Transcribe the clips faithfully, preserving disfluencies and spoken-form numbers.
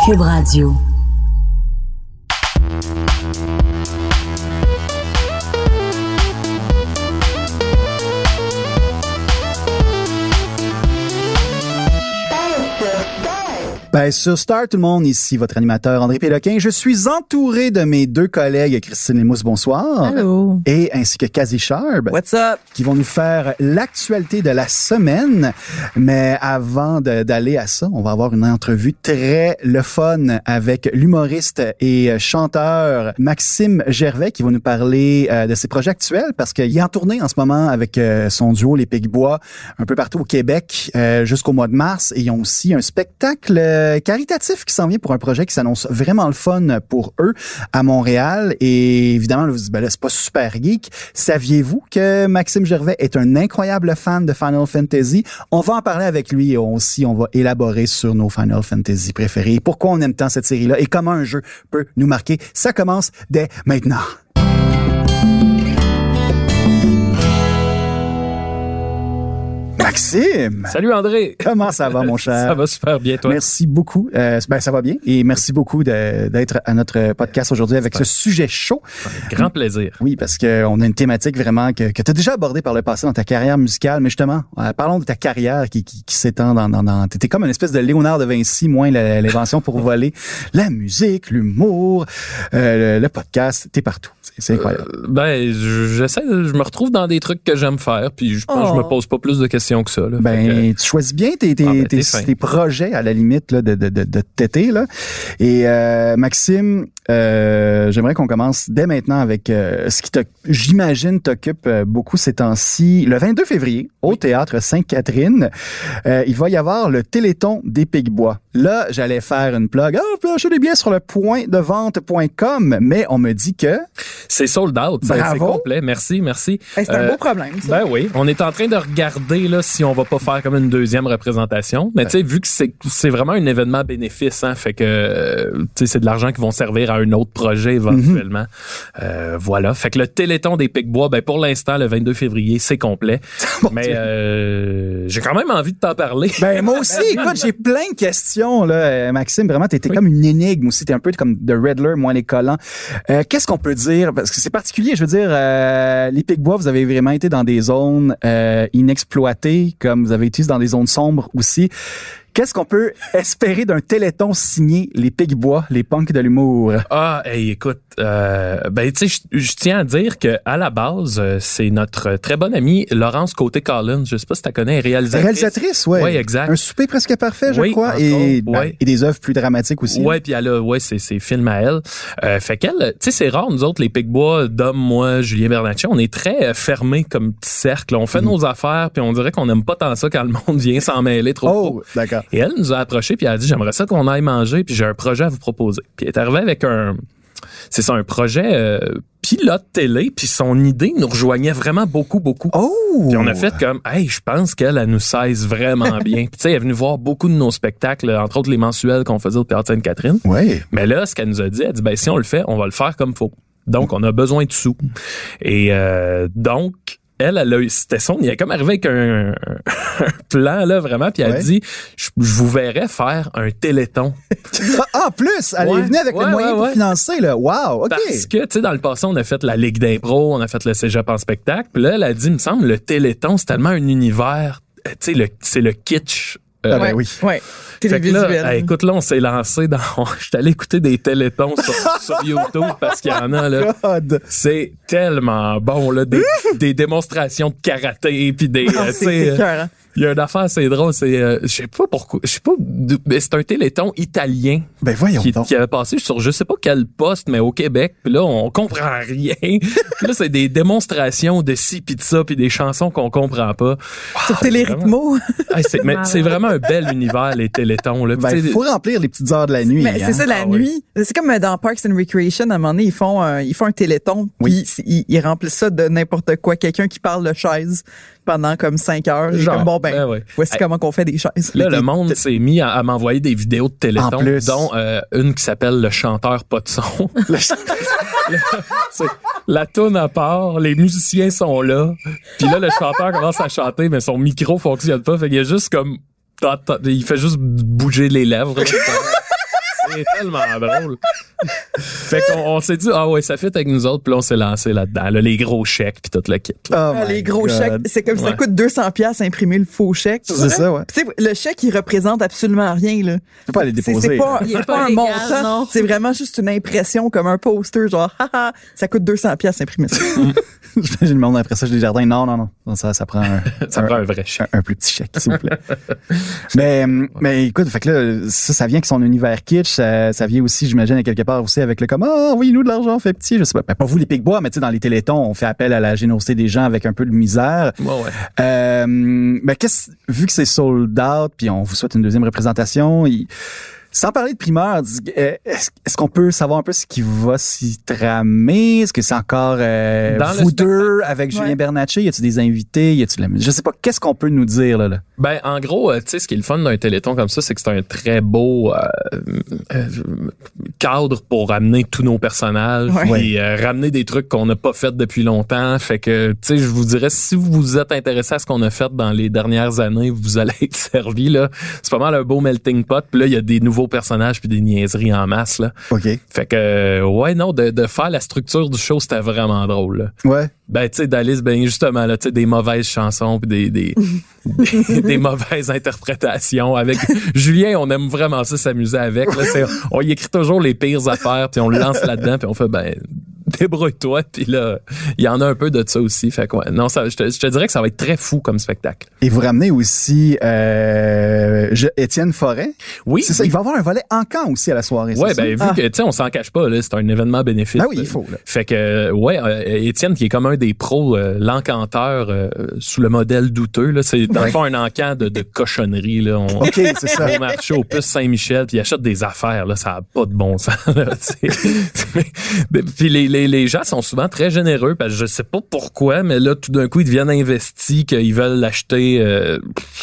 Cube Radio. Ben, sur Star, tout le monde, ici, votre animateur André Péloquin. Je suis entouré de mes deux collègues, Christine Lemousse, bonsoir. Allô. Et ainsi que Kazi Sharp. What's up? Qui vont nous faire l'actualité de la semaine. Mais avant de, d'aller à ça, on va avoir une entrevue très le fun avec l'humoriste et chanteur Maxime Gervais qui va nous parler euh, de ses projets actuels parce qu'il est en tournée en ce moment avec euh, son duo Les Picbois un peu partout au Québec euh, jusqu'au mois de mars. Et ils ont aussi un spectacle euh, caritatif qui s'en vient pour un projet qui s'annonce vraiment le fun pour eux à Montréal. Et évidemment, vous dites, ben là, c'est pas super geek. Saviez-vous que Maxime Gervais est un incroyable fan de Final Fantasy? On va en parler avec lui et aussi, on va élaborer sur nos Final Fantasy préférés. Pourquoi on aime tant cette série-là et comment un jeu peut nous marquer. Ça commence dès maintenant. Maxime! Salut André! Comment ça va, mon cher? Ça va super bien, toi? Merci beaucoup. Euh, ben, ça va bien. Et merci beaucoup de, d'être à notre podcast aujourd'hui avec ce sujet chaud. Un grand plaisir. Oui, parce qu'on a une thématique vraiment que, que tu as déjà abordée par le passé dans ta carrière musicale. Mais justement, euh, parlons de ta carrière qui, qui, qui s'étend dans... dans, dans t'étais comme une espèce de Léonard de Vinci, moins la, l'invention pour voler. La musique, l'humour, euh, le, le podcast, t'es partout. C'est, c'est incroyable. Euh, ben, j'essaie, je me retrouve dans des trucs que j'aime faire, puis je pense oh. que je me pose pas plus de questions que ça. Là. Ben, que, tu choisis bien tes, tes, ah, ben, tes, tes projets à la limite là, de, de, de, de tété. Là. Et euh, Maxime, euh, j'aimerais qu'on commence dès maintenant avec euh, ce qui, te, j'imagine, t'occupe beaucoup ces temps-ci. Le vingt-deux février, au oui. Théâtre Sainte-Catherine, euh, il va y avoir le Téléthon des Picbois. Là, j'allais faire une plug. Ah, oh, vous pouvez acheter des billets sur le point de vente point com, mais on me dit que... C'est sold out. C'est, c'est complet. Merci, merci. Hey, c'est euh, un beau problème, ça. Ben oui. On est en train de regarder là si on va pas faire comme une deuxième représentation. Mais tu sais, vu que c'est, c'est vraiment un événement bénéfice, hein, fait que euh, tu sais, c'est de l'argent qui vont servir à un autre projet éventuellement. Mm-hmm. Euh, voilà. Fait que le Téléthon des Picbois, ben pour l'instant, le vingt-deux février, c'est complet. Bon mais euh, j'ai quand même envie de t'en parler. Ben moi aussi. Écoute, j'ai plein de questions là, Maxime. Vraiment, t'étais oui. comme une énigme aussi. T'es un peu comme The Riddler, moins les collants. Euh, qu'est-ce qu'on peut dire? Parce que c'est particulier. Je veux dire, euh, les Picbois, vous avez vraiment été dans des zones euh, inexploitées, comme vous avez été dans des zones sombres aussi. Qu'est-ce qu'on peut espérer d'un téléthon signé les Picbois, les punks de l'humour? Ah, hey, écoute, euh, ben tu sais, je tiens à dire que à la base, c'est notre très bonne amie Laurence Côté-Collins. Je sais pas si tu la connais, réalisatrice. Réalisatrice, ouais. Oui, exact. Un souper presque parfait, je oui, crois, et, ben, ouais. et des œuvres plus dramatiques aussi. Ouais, puis elle a, ouais, c'est c'est film à elle. Euh, fait qu'elle, tu sais, c'est rare nous autres les Picbois, Dom, moi, Julien Bernatchez, on est très fermés comme petit cercle. On fait mm. nos affaires, puis on dirait qu'on aime pas tant ça quand le monde vient s'en mêler trop. Oh, trop. d'accord. Et elle nous a approché puis elle a dit j'aimerais ça qu'on aille manger puis j'ai un projet à vous proposer. Puis elle est arrivée avec un c'est ça un projet euh, pilote télé puis son idée nous rejoignait vraiment beaucoup beaucoup. Oh. Puis on a fait comme hey, je pense qu'elle elle nous saisit vraiment bien. Puis tu sais elle est venue voir beaucoup de nos spectacles entre autres les mensuels qu'on faisait au Théâtre Sainte-Catherine. Oui. Mais là ce qu'elle nous a dit, elle dit ben si on le fait, on va le faire comme faut. Donc on a besoin de sous. Et euh, donc Elle, elle a eu, c'était son, il est comme arrivé avec un, un plan, là, vraiment, puis elle a ouais. dit, je, je vous verrais faire un téléthon. Ah, en plus, elle ouais, est venue avec ouais, les moyens ouais, pour ouais. financer, là. Wow, OK. Parce que, tu sais, dans le passé, on a fait la Ligue d'impro, on a fait le cégep en spectacle, puis là, elle a dit, il me semble, le téléthon, c'est tellement un univers, tu sais, le, c'est le kitsch. Euh, ah ben oui. Ouais. Télévisuel. Là, écoute, là, on s'est lancé dans... Je suis allé écouter des télétons sur, sur YouTube parce qu'il y en a, là. God. C'est tellement bon, là. Des, des démonstrations de karaté, puis des... Oh, euh, c'est cœur, hein? Il y a une affaire assez drôle, c'est, euh, je sais pas pourquoi, je sais pas, mais c'est un téléthon italien. Ben voyons qui, donc. Qui avait passé sur je sais pas quel poste, mais au Québec. Puis là, on comprend rien. Puis là, c'est des démonstrations de ci pis de ça, puis des chansons qu'on comprend pas. Sur Télérythmo. Hey, c'est, mais c'est vraiment un bel univers, les télétons. Là. Ben, il faut remplir les petites heures de la nuit. Mais hein? C'est ça, la ah, nuit. Oui. C'est comme dans Parks and Recreation, à un moment donné, ils font, euh, ils font un téléthon, puis oui. ils, ils remplissent ça de n'importe quoi. Quelqu'un qui parle de chaise pendant comme cinq heures. Genre, comme, bon, ben, ben ouais. voici hey, comment qu'on fait des chaises. Là, le monde s'est mis à, à m'envoyer des vidéos de téléthon, dont euh, une qui s'appelle Le chanteur pas de son. Le chanteur... c'est, la toune à part, les musiciens sont là, puis là, le chanteur commence à chanter, mais son micro fonctionne pas, fait qu'il y a juste comme... Il fait juste bouger les lèvres. C'est tellement drôle. Fait qu'on on s'est dit, ah ouais, ça fit avec nous autres, puis là, on s'est lancé là-dedans. Là, les gros chèques, puis tout le kit. Oh ah, les gros God. chèques, c'est comme ouais. ça coûte deux cents piastres imprimer le faux chèque. C'est vrai? ça, ouais. Pis le chèque, il représente absolument rien, là. Tu peux pas aller déposer. C'est, c'est pas, il est pas un montant, non. C'est vraiment juste une impression comme un poster, genre, haha, ça coûte deux cents piastres imprimer ça. J'imagine le monde après ça, j'ai des jardins. Non, non, non. Ça, ça prend un, ça un, prend un vrai chèque. Un, un plus petit chèque, s'il vous plaît. mais, ouais. mais écoute, fait que là, ça, ça vient avec son univers kitsch. Ça, ça vient aussi, j'imagine, à quelque part aussi avec le comme, ah, envoyez-nous de l'argent, on fait petit. Je sais pas. Ben, pas vous, les Picbois, mais tu sais, dans les télétons, on fait appel à la générosité des gens avec un peu de misère. Ouais, ouais. Euh, mais qu'est-ce, vu que c'est sold out, puis on vous souhaite une deuxième représentation, il, sans parler de primeur, est-ce, est-ce qu'on peut savoir un peu ce qui va s'y tramer? Est-ce que c'est encore euh, vous deux avec Julien ouais. Bernatchez? Y a-tu des invités? Y a-tu de la musique? Je sais pas. Qu'est-ce qu'on peut nous dire là? là? Ben, en gros, euh, tu sais, ce qui est le fun d'un téléthon comme ça, c'est que c'est un très beau euh, euh, cadre pour ramener tous nos personnages ouais. et euh, ramener des trucs qu'on n'a pas fait depuis longtemps. Fait que, tu sais, je vous dirais, si vous vous êtes intéressé à ce qu'on a fait dans les dernières années, vous allez être servi là. C'est pas mal un beau melting pot. Puis là, il y a des nouveaux personnages puis des niaiseries en masse là. OK. Fait que ouais non de de faire la structure du show, c'était vraiment drôle là. Ouais. Ben tu sais d'Alice ben justement là tu sais des mauvaises chansons puis des des, des des mauvaises interprétations avec Julien, on aime vraiment ça s'amuser avec là, c'est on y écrit toujours les pires affaires puis on le lance là-dedans puis on fait ben débrouille-toi, puis là, il y en a un peu de ça aussi. Fait que ouais, non, ça, je te, je te dirais que ça va être très fou comme spectacle. Et vous ramenez aussi euh, je, Étienne Forêt. Oui. C'est ça, il va y avoir un volet encan aussi à la soirée. Ouais, ben ça? vu ah. que, tu sais, on s'en cache pas, là, c'est un événement bénéfice. Ah oui, il faut. Là. Fait que, ouais, euh, Étienne, qui est comme un des pros, euh, l'encanteur euh, sous le modèle douteux, là, c'est dans le fond un encan de, de cochonnerie. Là. On, OK, c'est ça. On marche au Puce Saint-Michel, puis il achète des affaires, là, ça a pas de bon sens. Là, puis les, les, les gens sont souvent très généreux, parce que je sais pas pourquoi, mais là, tout d'un coup, ils deviennent investis, qu'ils veulent acheter euh,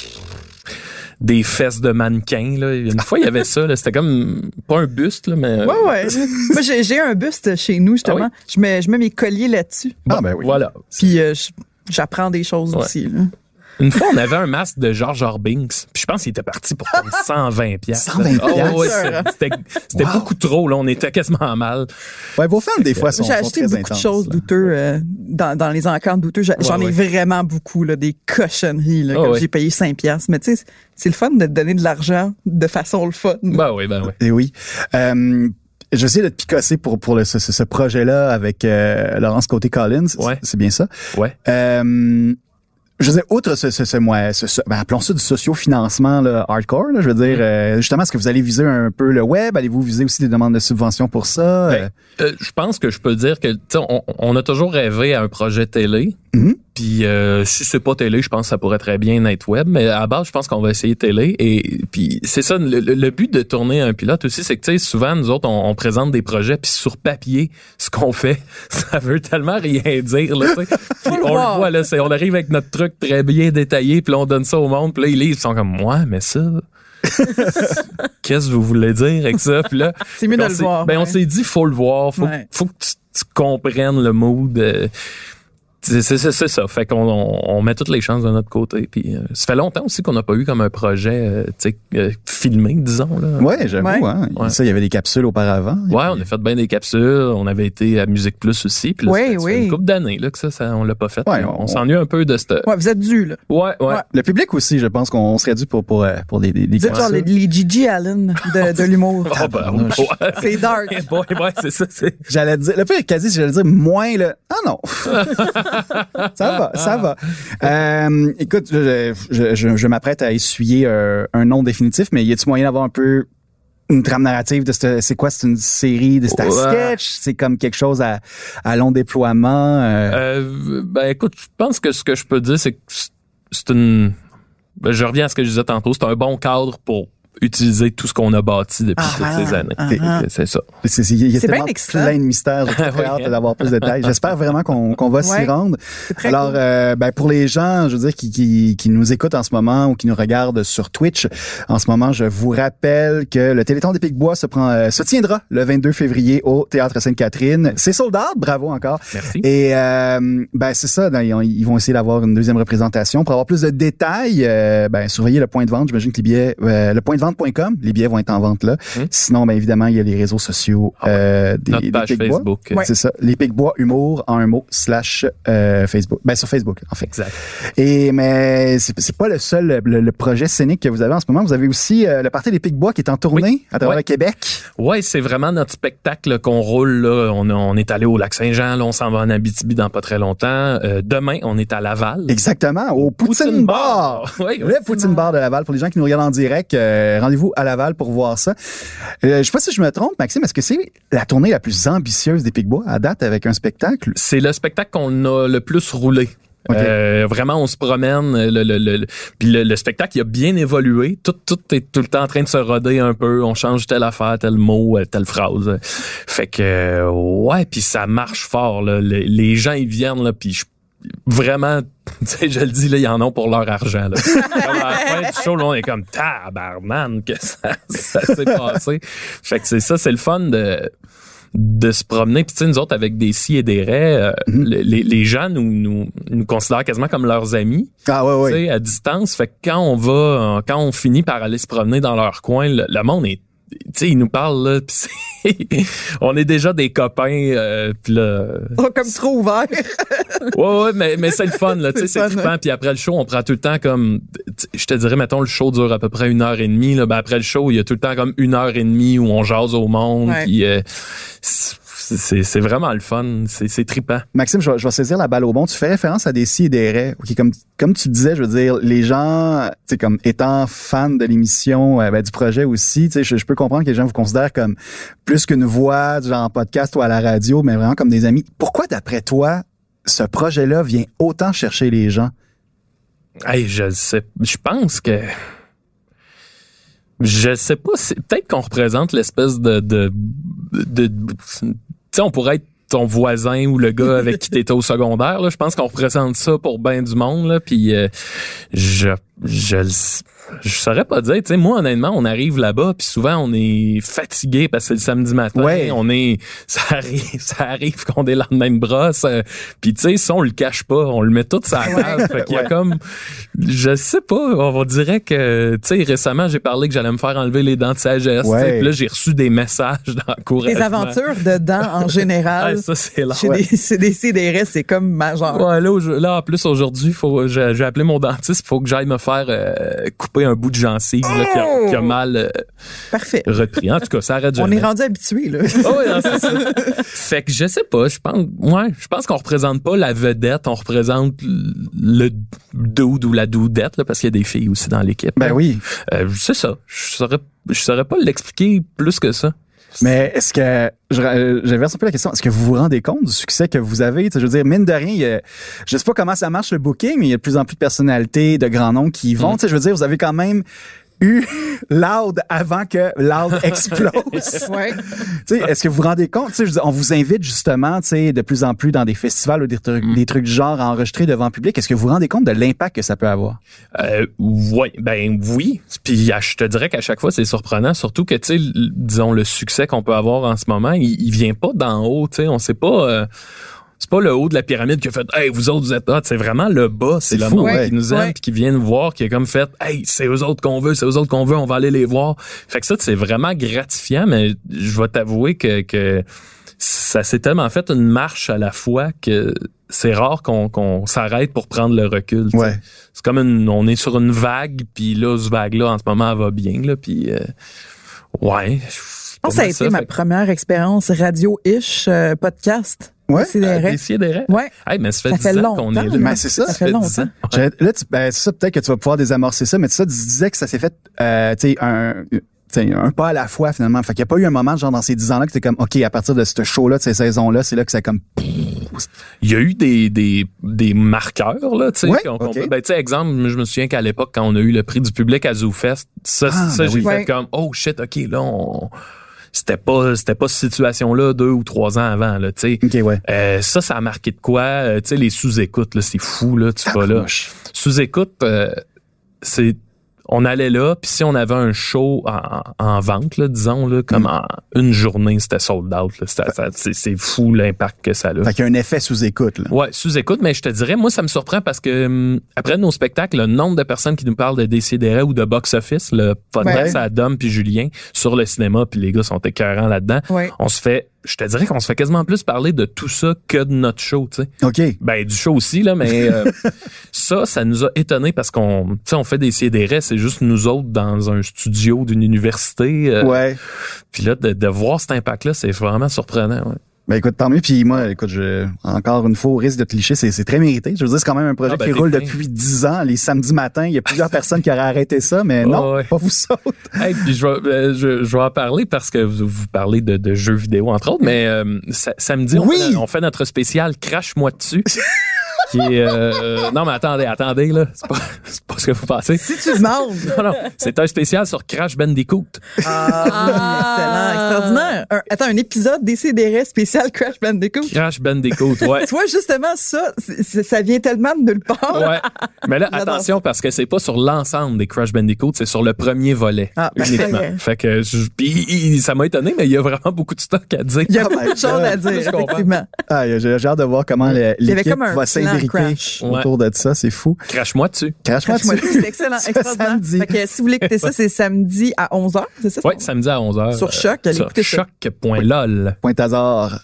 des fesses de mannequins. Là. Une fois, il y avait ça. Là. C'était comme, pas un buste, là, mais... Ouais, ouais. Moi, j'ai, j'ai un buste chez nous, justement. Ah oui? Je mets, je mets mes colliers là-dessus. Bon, ah, ben oui. Voilà. Puis, euh, j'apprends des choses ouais. aussi, là. Une fois, on avait un masque de George Orbinks. Puis je pense qu'il était parti pour comme cent vingt piastres. cent vingt piastres? Oh, ouais, c'était c'était wow. beaucoup trop. Là. On était quasiment mal. Ouais, vos fans, des fois, sont, J'ai sont acheté très beaucoup intenses, de choses là. douteuses euh, dans, dans les encans douteux. J'en ouais, ai ouais. vraiment beaucoup, là, des cochonneries. Là, oh, comme ouais. j'ai payé cinq piastres. Mais tu sais, c'est le fun de te donner de l'argent de façon le fun. Ben oui, ben oui. Et oui. Euh, Je sais de te picosser pour pour le, ce, ce projet-là avec euh, Laurence Côté-Collins. Ouais. C'est bien ça? Ouais. Euh, je veux dire, outre ce, ce, ce, moi, ce, ce ben, appelons ça du socio-financement là, hardcore, là, je veux dire, euh, justement, est-ce que vous allez viser un peu le web? Allez-vous viser aussi des demandes de subventions pour ça? Ben, euh, je pense que je peux dire que, tu sais, on, on a toujours rêvé à un projet télé. Mm-hmm. Puis euh, si c'est pas télé, je pense que ça pourrait très bien être web, mais à la base, je pense qu'on va essayer télé. Et puis c'est ça, le, le but de tourner un pilote aussi, c'est que tu sais, souvent nous autres, on, on présente des projets, puis sur papier, ce qu'on fait, ça veut tellement rien dire là. Tu sais. Puis on le voit là, c'est, on arrive avec notre truc très bien détaillé, puis là on donne ça au monde, puis là ils lisent, ils sont comme ouais, mais ça. Qu'est-ce que vous voulez dire avec ça? Puis là, c'est mieux de le voir. Ben ouais. on s'est dit faut le voir, faut, ouais. faut que tu, tu comprennes le mood. Euh, C'est, c'est, c'est ça. Fait qu'on on, on met toutes les chances de notre côté. Puis euh, ça fait longtemps aussi qu'on n'a pas eu comme un projet euh, tu sais, euh, filmé, disons. Là. Ouais, j'avoue. Ouais. Hein. Ouais. Ça, il y avait des capsules auparavant. Ouais, on a fait bien des capsules. On avait été à Musique Plus aussi. Puis là, oui, ça, ça oui. fait une couple d'années là, que ça, ça on l'a pas fait. Ouais, on, on, on s'ennuie un peu de cette... Ouais, vous êtes dû, là. Ouais, ouais, ouais. Le public aussi, je pense qu'on serait dû pour, pour, pour des, des, des vous êtes genre les, les Gigi Allen de, de l'humour. Oh, ben, ouais. C'est dark. Ouais, ouais, c'est ça. C'est... J'allais dire, le pire quasi, j'allais dire moins le. Ah non. Ça va, ça va. Euh, écoute, je, je, je, je m'apprête à essuyer euh, un nom définitif, mais y a-t-il moyen d'avoir un peu une trame narrative de ce, c'est quoi, c'est une série de c'est un sketch, c'est comme quelque chose à, à long déploiement. Euh... Euh, ben écoute, je pense que ce que je peux dire, c'est que c'est une. Ben, je reviens à ce que je disais tantôt, c'est un bon cadre pour utiliser tout ce qu'on a bâti depuis ah, toutes ces années. Ah, c'est ça. C'est, c'est, il y a c'est tellement plein de mystères. J'ai très hâte d'avoir plus de détails. J'espère vraiment qu'on, qu'on va ouais. s'y rendre. Alors, cool. euh, ben, pour les gens, je veux dire, qui, qui, qui nous écoutent en ce moment ou qui nous regardent sur Twitch, en ce moment, je vous rappelle que le Téléthon des Picbois se prend, euh, se tiendra le vingt-deux février au Théâtre Sainte-Catherine. C'est sold out. Bravo encore. Merci. Et, euh, ben, c'est ça. Ils vont essayer d'avoir une deuxième représentation. Pour avoir plus de détails, euh, ben, surveillez le point de vente. J'imagine que les billets, euh, le point de vente vente point com. Les billets vont être en vente là. Hum. Sinon, ben évidemment, il y a les réseaux sociaux ah ouais. euh, des, Notre page des Picbois. Facebook. Ouais. C'est ça. Les Picbois Humour en un mot slash euh, Facebook. Ben sur Facebook, en fait. Exact. Et mais c'est, c'est pas le seul le, le projet scénique que vous avez en ce moment. Vous avez aussi euh, le Party des Picbois qui est en tournée oui. à travers ouais. le Québec. Ouais, c'est vraiment notre spectacle là, qu'on roule là. On, a, on est allé au Lac-Saint-Jean, là, on s'en va en Abitibi dans pas très longtemps. Euh, demain, on est à Laval. Exactement, au Poutine, Poutine Bar. Bar. Oui, le Poutine Bar de Laval. Pour les gens qui nous regardent en direct, euh, rendez-vous à Laval pour voir ça. Euh, je sais pas si je me trompe, Maxime, est-ce que c'est la tournée la plus ambitieuse des Picbois à date avec un spectacle? C'est le spectacle qu'on a le plus roulé. Okay. Euh, vraiment, on se promène. Le, le, le, puis le, le spectacle, il a bien évolué. Tout, tout est tout le temps en train de se roder un peu. On change telle affaire, tel mot, telle phrase. Fait que, ouais, puis ça marche fort. Là. Les, les gens, ils viennent, là, puis je vraiment, tu sais, je le dis, là, ils en ont pour leur argent, là. À la fin du show, là, on est comme, tabarman, que ça, ça s'est passé. Fait que c'est ça, c'est le fun de, de se promener. Puis tu sais, nous autres, avec des si et des raies, euh, mm-hmm. les, les gens nous, nous, nous considèrent quasiment comme leurs amis. Ah ouais, ouais. Tu sais, à distance. Fait que quand on va, quand on finit par aller se promener dans leur coin, le, le monde est, tu sais, ils nous parlent, là, pis c'est, on est déjà des copains, euh, pis là... Oh, comme trop ouvert. ouais, ouais, mais, mais c'est le fun, là, tu sais, c'est trippant. Puis après le show, on prend tout le temps comme, je te dirais, mettons, le show dure à peu près une heure et demie, là, ben après le show, il y a tout le temps comme une heure et demie où on jase au monde, ouais. Puis euh, c'est, c'est vraiment le fun, c'est, c'est trippant. Maxime, je vais, je vais saisir la balle au bon. Tu fais référence à des si et des raies. Okay, comme, comme tu disais, je veux dire, les gens, tu sais, comme étant fans de l'émission, euh, ben, du projet aussi, tu sais, je, je peux comprendre que les gens vous considèrent comme plus qu'une voix, genre en podcast ou à la radio, mais vraiment comme des amis. Pourquoi, d'après toi, ce projet-là vient autant chercher les gens? Hey, je sais, je pense que... Je sais pas, c'est peut-être qu'on représente l'espèce de... de, de, de tu sais, on pourrait être ton voisin ou le gars avec qui t'étais au secondaire, là. Je pense qu'on représente ça pour ben du monde, là. Puis euh, je je je saurais pas dire, tu sais, moi honnêtement, on arrive là-bas puis souvent on est fatigué parce que c'est le samedi matin, ouais. on est ça arrive ça arrive qu'on est dans le même brosse, euh, puis tu sais, ça on le cache pas, on le met tout sur la table, fait qu'il y a comme je sais pas, on dirait que tu sais récemment, j'ai parlé que j'allais me faire enlever les dents de sagesse, ouais. Puis là j'ai reçu des messages d'encouragement. Les aventures de dents en général. Ouais, ça c'est là. Ouais. Des, c'est des C D R S, c'est comme majeur. Ouais, là, là en plus aujourd'hui, faut j'ai, j'ai appelé mon dentiste, faut que j'aille me faire euh, couper un bout de gencive oh! là, qui, a, qui a mal euh, Parfait. repris. En tout cas, ça arrête jamais. On est rendu habitué là. Oh, oui, non, c'est ça. Fait que je sais pas, je pense ouais, je pense qu'on représente pas la vedette, on représente le dude ou la dudette là, parce qu'il y a des filles aussi dans l'équipe. Ben là. Oui. Euh, c'est ça. Je saurais je saurais pas l'expliquer plus que ça. Mais est-ce que, je, j'inverse un peu la question, est-ce que vous vous rendez compte du succès que vous avez? Je veux dire, mine de rien, il y a, je sais pas comment ça marche le booking, mais il y a de plus en plus de personnalités, de grands noms qui y vont. Mm. Je veux dire, vous avez quand même eu Loud avant que Loud explose. Ouais. Est-ce que vous vous rendez compte? Je veux dire, on vous invite justement de plus en plus dans des festivals ou des trucs, mm. des trucs du genre à enregistrer devant le public. Est-ce que vous vous rendez compte de l'impact que ça peut avoir? Euh, ouais, ben oui. Puis je te dirais qu'à chaque fois, c'est surprenant. Surtout que, tu sais, disons, le succès qu'on peut avoir en ce moment, il, il vient pas d'en haut. Tu sais, on sait pas... Euh, c'est pas le haut de la pyramide qui a fait « Hey, vous autres, vous êtes hot ». C'est vraiment le bas. C'est, c'est le monde ouais, qui nous aime ouais. Puis qui vient nous voir, qui a comme fait « Hey, c'est eux autres qu'on veut, c'est eux autres qu'on veut, on va aller les voir ». Fait que ça, c'est vraiment gratifiant, mais je vais t'avouer que, que ça s'est tellement fait une marche à la fois que c'est rare qu'on, qu'on s'arrête pour prendre le recul. Ouais. C'est comme une, on est sur une vague, puis là, cette vague-là, en ce moment, elle va bien. Là, puis euh, ouais. Je pense que ça a été ça, ma fait... première expérience radio-ish, euh, podcast. Ouais. Des si et des raies. Ouais. Hey, mais ça fait ça dix fait ans qu'on est là. Mais c'est ça. Ça, ça fait longtemps. Ouais. Là, tu, ben, c'est ça, peut-être que tu vas pouvoir désamorcer ça, mais tu, ça, tu disais que ça s'est fait, euh, tu sais, un, t'sais, un pas à la fois, finalement. Fait qu'il n'y a pas eu un moment, genre, dans ces dix ans-là, que t'es comme, OK, à partir de ce show-là, de ces saisons-là, c'est là que c'est comme... Il y a eu des, des, des marqueurs, là, tu sais. Ouais, qu'on, okay. Ben, tu sais, exemple, je me souviens qu'à l'époque, quand on a eu le prix du public à ZooFest, ça, ah, ça ben j'ai oui. fait ouais. comme, oh shit, OK, là, on... C'était pas c'était pas cette situation-là deux ou trois ans avant, là, tu sais. Okay, ouais. euh, ça, ça a marqué de quoi? Euh, tu sais, les sous-écoutes, là, c'est fou, là, tu vas là. Sous-écoute, euh, c'est... on allait là, puis si on avait un show en, en vente, là, disons, là, comme mm. en une journée, c'était sold out. Là. C'était, ça, c'est, c'est fou l'impact que ça a. Fait qu'il y a un effet sous-écoute. Là. Ouais, sous-écoute, mais je te dirais, moi, ça me surprend parce que hum, après nos spectacles, le nombre de personnes qui nous parlent de Décideret ou de Box Office, le podcast ouais. à Dom puis Julien, sur le cinéma, puis les gars sont écœurants là-dedans, ouais. on se fait... Je te dirais qu'on se fait quasiment plus parler de tout ça que de notre show, tu sais. OK. Ben, du show aussi, là, mais euh, ça, ça nous a étonnés parce qu'on, tu sais, on fait des C D R, c'est juste nous autres dans un studio d'une université. Euh, ouais. Puis là, de, de voir cet impact-là, c'est vraiment surprenant, ouais. Ben écoute, tant mieux. Puis moi, écoute, je, encore une fois, au risque de cliché, c'est, c'est très mérité. Je veux dire, c'est quand même un projet ah, ben, qui roule bien. Depuis dix ans. Les samedis matins, il y a plusieurs personnes qui auraient arrêté ça, mais oh, non, ouais. pas vous autres. Hey, puis je vais, euh, je, je vais en parler parce que vous, vous parlez de, de jeux vidéo, entre autres, mais euh, ça, samedi, on, oui! fait, on fait notre spécial Crash-moi dessus. Qui est, euh, non, mais attendez, attendez, là. C'est pas, c'est pas ce que vous pensez. Si tu demandes. Non, non. C'est un spécial sur Crash Bandicoot. Ah, ah excellent, extraordinaire. Un, attends, un épisode Décideret spécial Crash Bandicoot. Crash Bandicoot, ouais. Tu vois, justement, ça, c'est, ça vient tellement de nulle part. Ouais. Mais là, attention, parce que c'est pas sur l'ensemble des Crash Bandicoot, c'est sur le premier volet. Ah, uniquement. Okay. Fait que, je, pis, ça m'a étonné, mais il y a vraiment beaucoup de stock à dire. Il y a beaucoup de choses à dire, effectivement. Ah, j'ai, j'ai hâte de voir comment le, l'équipe va s'inviter autour ouais. de ça, c'est fou. Crache-moi dessus. Crache-moi dessus. C'est excellent, extraordinaire. Fait que si vous voulez écouter ça, c'est samedi à onze heures, c'est ça? Oui, samedi à onze heures. Sur Choc, allez écouter ça. Choc point lol. Point hasard.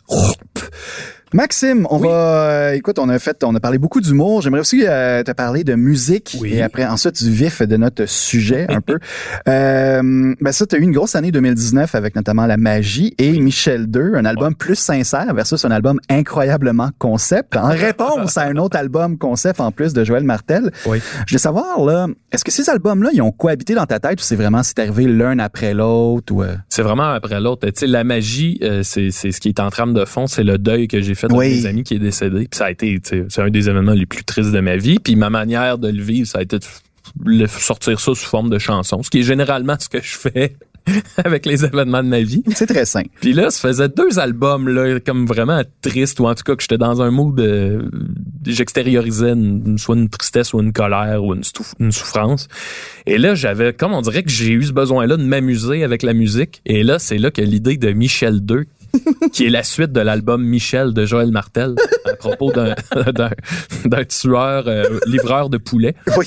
Maxime, on oui. va, euh, écoute, on a fait, on a parlé beaucoup d'humour. J'aimerais aussi euh, te parler de musique oui. et après ensuite du vif de notre sujet un peu. Euh, ben ça, t'as eu une grosse année deux mille dix-neuf avec notamment La Magie et oui. Michel deux, un album ouais. plus sincère versus un album incroyablement concept. En réponse à un autre album concept en plus de Joël Martel. Oui. Je voulais savoir là, est-ce que ces albums-là, ils ont cohabité dans ta tête ou c'est vraiment c'est arrivé l'un après l'autre ou euh... C'est vraiment après l'autre. Tu sais, La Magie, euh, c'est c'est ce qui est en trame de fond, c'est le deuil que j'ai fait oui. de mes amis qui est décédé. Puis ça a été, c'est un des événements les plus tristes de ma vie. Puis ma manière de le vivre, ça a été de sortir ça sous forme de chanson, ce qui est généralement ce que je fais avec les événements de ma vie. C'est très simple. Puis là, ça faisait deux albums là, comme vraiment tristes, ou en tout cas que j'étais dans un mood de, j'extériorisais une, soit une tristesse ou une colère ou une, une souffrance. Et là, j'avais, comme on dirait que j'ai eu ce besoin-là de m'amuser avec la musique. Et là, c'est là que l'idée de Michel deux, qui est la suite de l'album Michel de Joël Martel, à propos d'un, d'un, d'un tueur euh, livreur de poulet. Oui.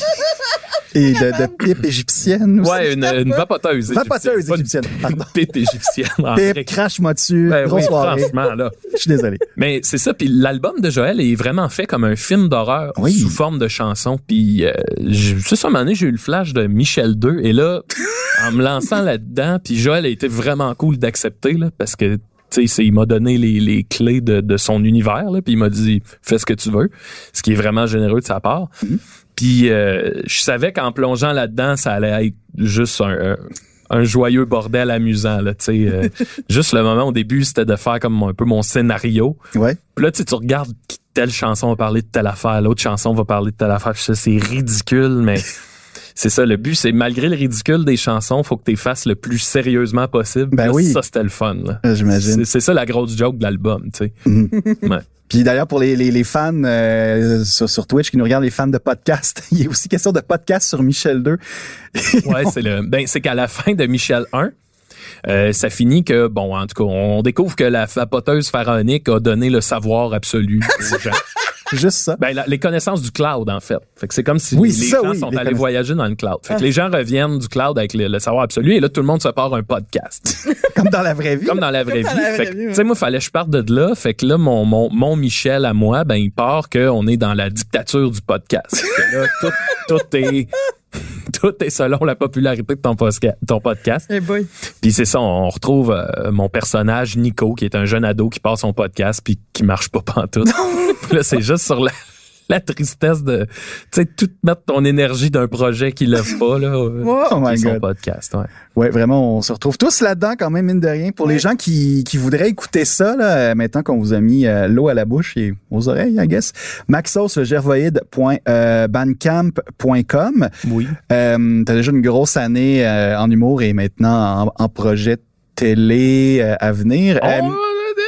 Et de, de pipe égyptienne aussi. Ouais, une, une vapoteuse égyptienne. Vapoteuse égyptienne, pardon. Une pipe égyptienne. Pipe, crache-moi dessus, ben, grosse oui, soirée. Franchement, là. Je suis désolé. Mais c'est ça, puis l'album de Joël est vraiment fait comme un film d'horreur oui. sous forme de chanson. Puis euh, c'est ça, à un moment donné, j'ai eu le flash de Michel deux. Et là, en me lançant là-dedans, puis Joël a été vraiment cool d'accepter, là, parce que tu sais, il m'a donné les, les clés de, de son univers, là, puis il m'a dit « Fais ce que tu veux », ce qui est vraiment généreux de sa part. Mm-hmm. Puis euh, je savais qu'en plongeant là-dedans, ça allait être juste un, un, un joyeux bordel amusant. Là, euh, juste le moment au début, c'était de faire comme un peu mon scénario. Ouais. Puis là, tu regardes telle chanson va parler de telle affaire, l'autre chanson va parler de telle affaire. Puis ça, c'est ridicule, mais... C'est ça, le but, c'est malgré le ridicule des chansons, faut que tu les fasses le plus sérieusement possible. Ben là, oui. Ça, c'était le fun. Là. Euh, j'imagine. C'est, c'est ça la grosse joke de l'album, tu sais. Mm-hmm. Ouais. Puis d'ailleurs, pour les, les, les fans euh, sur, sur Twitch qui nous regardent, les fans de podcast, il y a aussi question de podcast sur Michel deux. Ouais, c'est le, ben, c'est qu'à la fin de Michel un, Euh, ça finit que, bon, en tout cas, on découvre que la vapoteuse pharaonique a donné le savoir absolu aux gens. Juste ça. Ben, la, les connaissances du cloud, en fait. Fait que c'est comme si oui, les ça, gens oui, sont les allés voyager dans le cloud. Fait que ah. les gens reviennent du cloud avec le, le savoir absolu et là, tout le monde se part un podcast. Comme dans la vraie vie. Comme dans la vraie Comme vie. La fait vraie que, vie, ouais. tu sais, moi, fallait que je parte de là. Fait que là, mon, mon, mon Michel à moi, ben, il part qu'on est dans la dictature du podcast. Fait que là, tout, tout est... Tout est selon la popularité de ton, posca- ton podcast. Hey boy. Puis c'est ça, on retrouve euh, mon personnage Nico, qui est un jeune ado qui part son podcast puis qui marche pas pantoute. Là, c'est juste sur la, la tristesse de, tu sais, tout mettre ton énergie d'un projet qui lève pas, là, euh, oh my son God. podcast. Ouais. Ouais, vraiment, on se retrouve tous là-dedans quand même, mine de rien. Pour ouais. les gens qui, qui voudraient écouter ça, là, maintenant qu'on vous a mis euh, l'eau à la bouche et aux oreilles, I guess, maxos gervoïde point bandcamp point com. Oui. Euh, t'as déjà une grosse année euh, en humour et maintenant en, en projet télé euh, à venir. Oh, euh,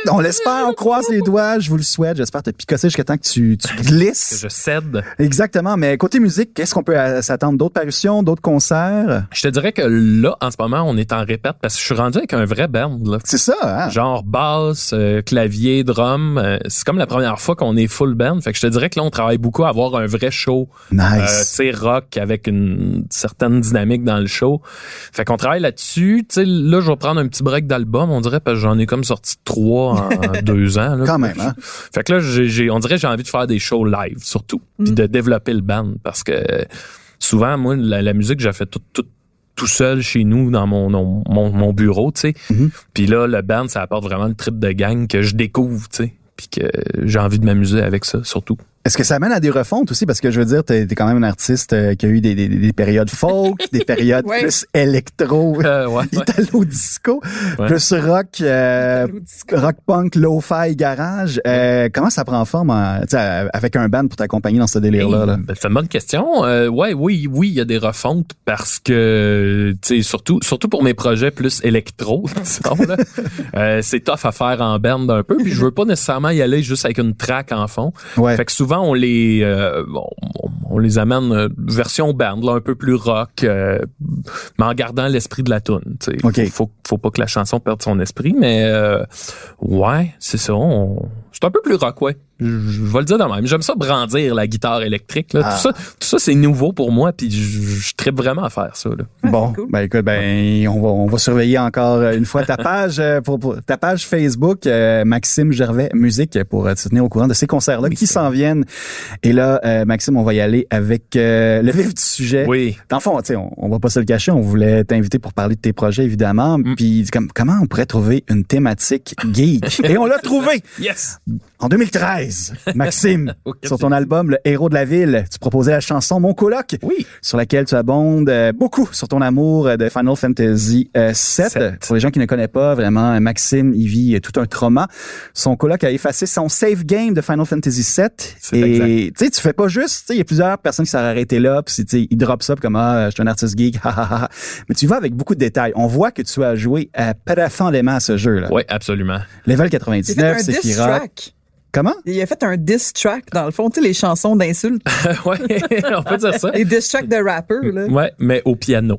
On l'espère, on croise les doigts, je vous le souhaite. J'espère te picosser jusqu'à temps que tu, tu glisses. Que je cède. Exactement, mais côté musique, qu'est-ce qu'on peut s'attendre? D'autres parutions, d'autres concerts? Je te dirais que là, en ce moment, on est en répète parce que je suis rendu avec un vrai band. Là. C'est ça, hein? Genre basse, euh, clavier, drum. Euh, c'est comme la première fois qu'on est full band. Fait que je te dirais que là, on travaille beaucoup à avoir un vrai show. Nice. Euh, tu sais, rock avec une certaine dynamique dans le show. Fait qu'on travaille là-dessus. Tu sais, là, je vais prendre un petit break d'album, on dirait, parce que j'en ai comme sorti trois en deux ans. Là. Quand même, hein? Fait que là, j'ai, j'ai, on dirait que j'ai envie de faire des shows live, surtout. Mm. Puis de développer le band. Parce que souvent, moi, la, la musique, j'ai fait tout, tout, tout seul chez nous, dans mon, mon, mon bureau, tu sais. Mm-hmm. Puis là, le band, ça apporte vraiment le trip de gang que je découvre, tu sais. Puis que j'ai envie de m'amuser avec ça, surtout. Est-ce que ça amène à des refontes aussi? Parce que je veux dire, t'es, t'es quand même un artiste euh, qui a eu des, des, des périodes folk, des périodes ouais. plus électro, euh, ouais, italo-disco, ouais. plus rock, euh, rock punk, lo-fi, garage. Euh, comment ça prend forme en, avec un band pour t'accompagner dans ce délire-là? Là? Ben, c'est une bonne question. Euh, ouais, oui, oui, il y a des refontes parce que, tu sais, surtout, surtout pour mes projets plus électro, disons, là, euh, c'est tough à faire en band un peu. Puis je veux pas nécessairement y aller juste avec une track en fond. Ouais. Fait que souvent, on les euh, on, on les amène euh, version band, là, un peu plus rock, euh, mais en gardant l'esprit de la toune. Okay. Faut, faut, faut pas que la chanson perde son esprit, mais euh, ouais, c'est ça. On, c'est un peu plus rock, ouais. Je, je vais le dire de même. J'aime ça brandir la guitare électrique. Là. Ah. Tout ça, tout ça, c'est nouveau pour moi, puis je, je trippe vraiment à faire ça. Là. Ah, bon, cool. ben écoute, ben on va on va surveiller encore une fois ta page pour, pour ta page Facebook euh, Maxime Gervais Musique pour te tenir au courant de ces concerts-là oui, qui s'en viennent. Et là, euh, Maxime, on va y aller avec euh, le vif du sujet. Oui. Dans le fond, tu sais, on, on va pas se le cacher, on voulait t'inviter pour parler de tes projets évidemment. Mm. Puis comme comment on pourrait trouver une thématique geek? Et on l'a trouvé. Yes. En deux mille treize, Maxime, okay, sur ton album Le Héros de la Ville, tu proposais la chanson Mon coloc, oui, sur laquelle tu abondes euh, beaucoup sur ton amour de Final Fantasy euh, sept. sept. Pour les gens qui ne connaissent pas, vraiment, Maxime, il vit tout un trauma. Son coloc a effacé son save game de Final Fantasy sept. C'est et tu sais, tu fais pas juste, tu sais, il y a plusieurs personnes qui s'arrêtent arrêté là, puis tu sais, ils drop ça comme ah, je suis un artiste geek, mais tu vas avec beaucoup de détails. On voit que tu as joué euh, profondément à ce jeu-là. Oui, absolument. Level quatre-vingt-dix-neuf, Sephiroth. Comment? Il a fait un diss track, dans le fond, tu sais, les chansons d'insultes. Ouais, on peut dire ça. Les diss tracks de rappers, là. Ouais, mais au piano.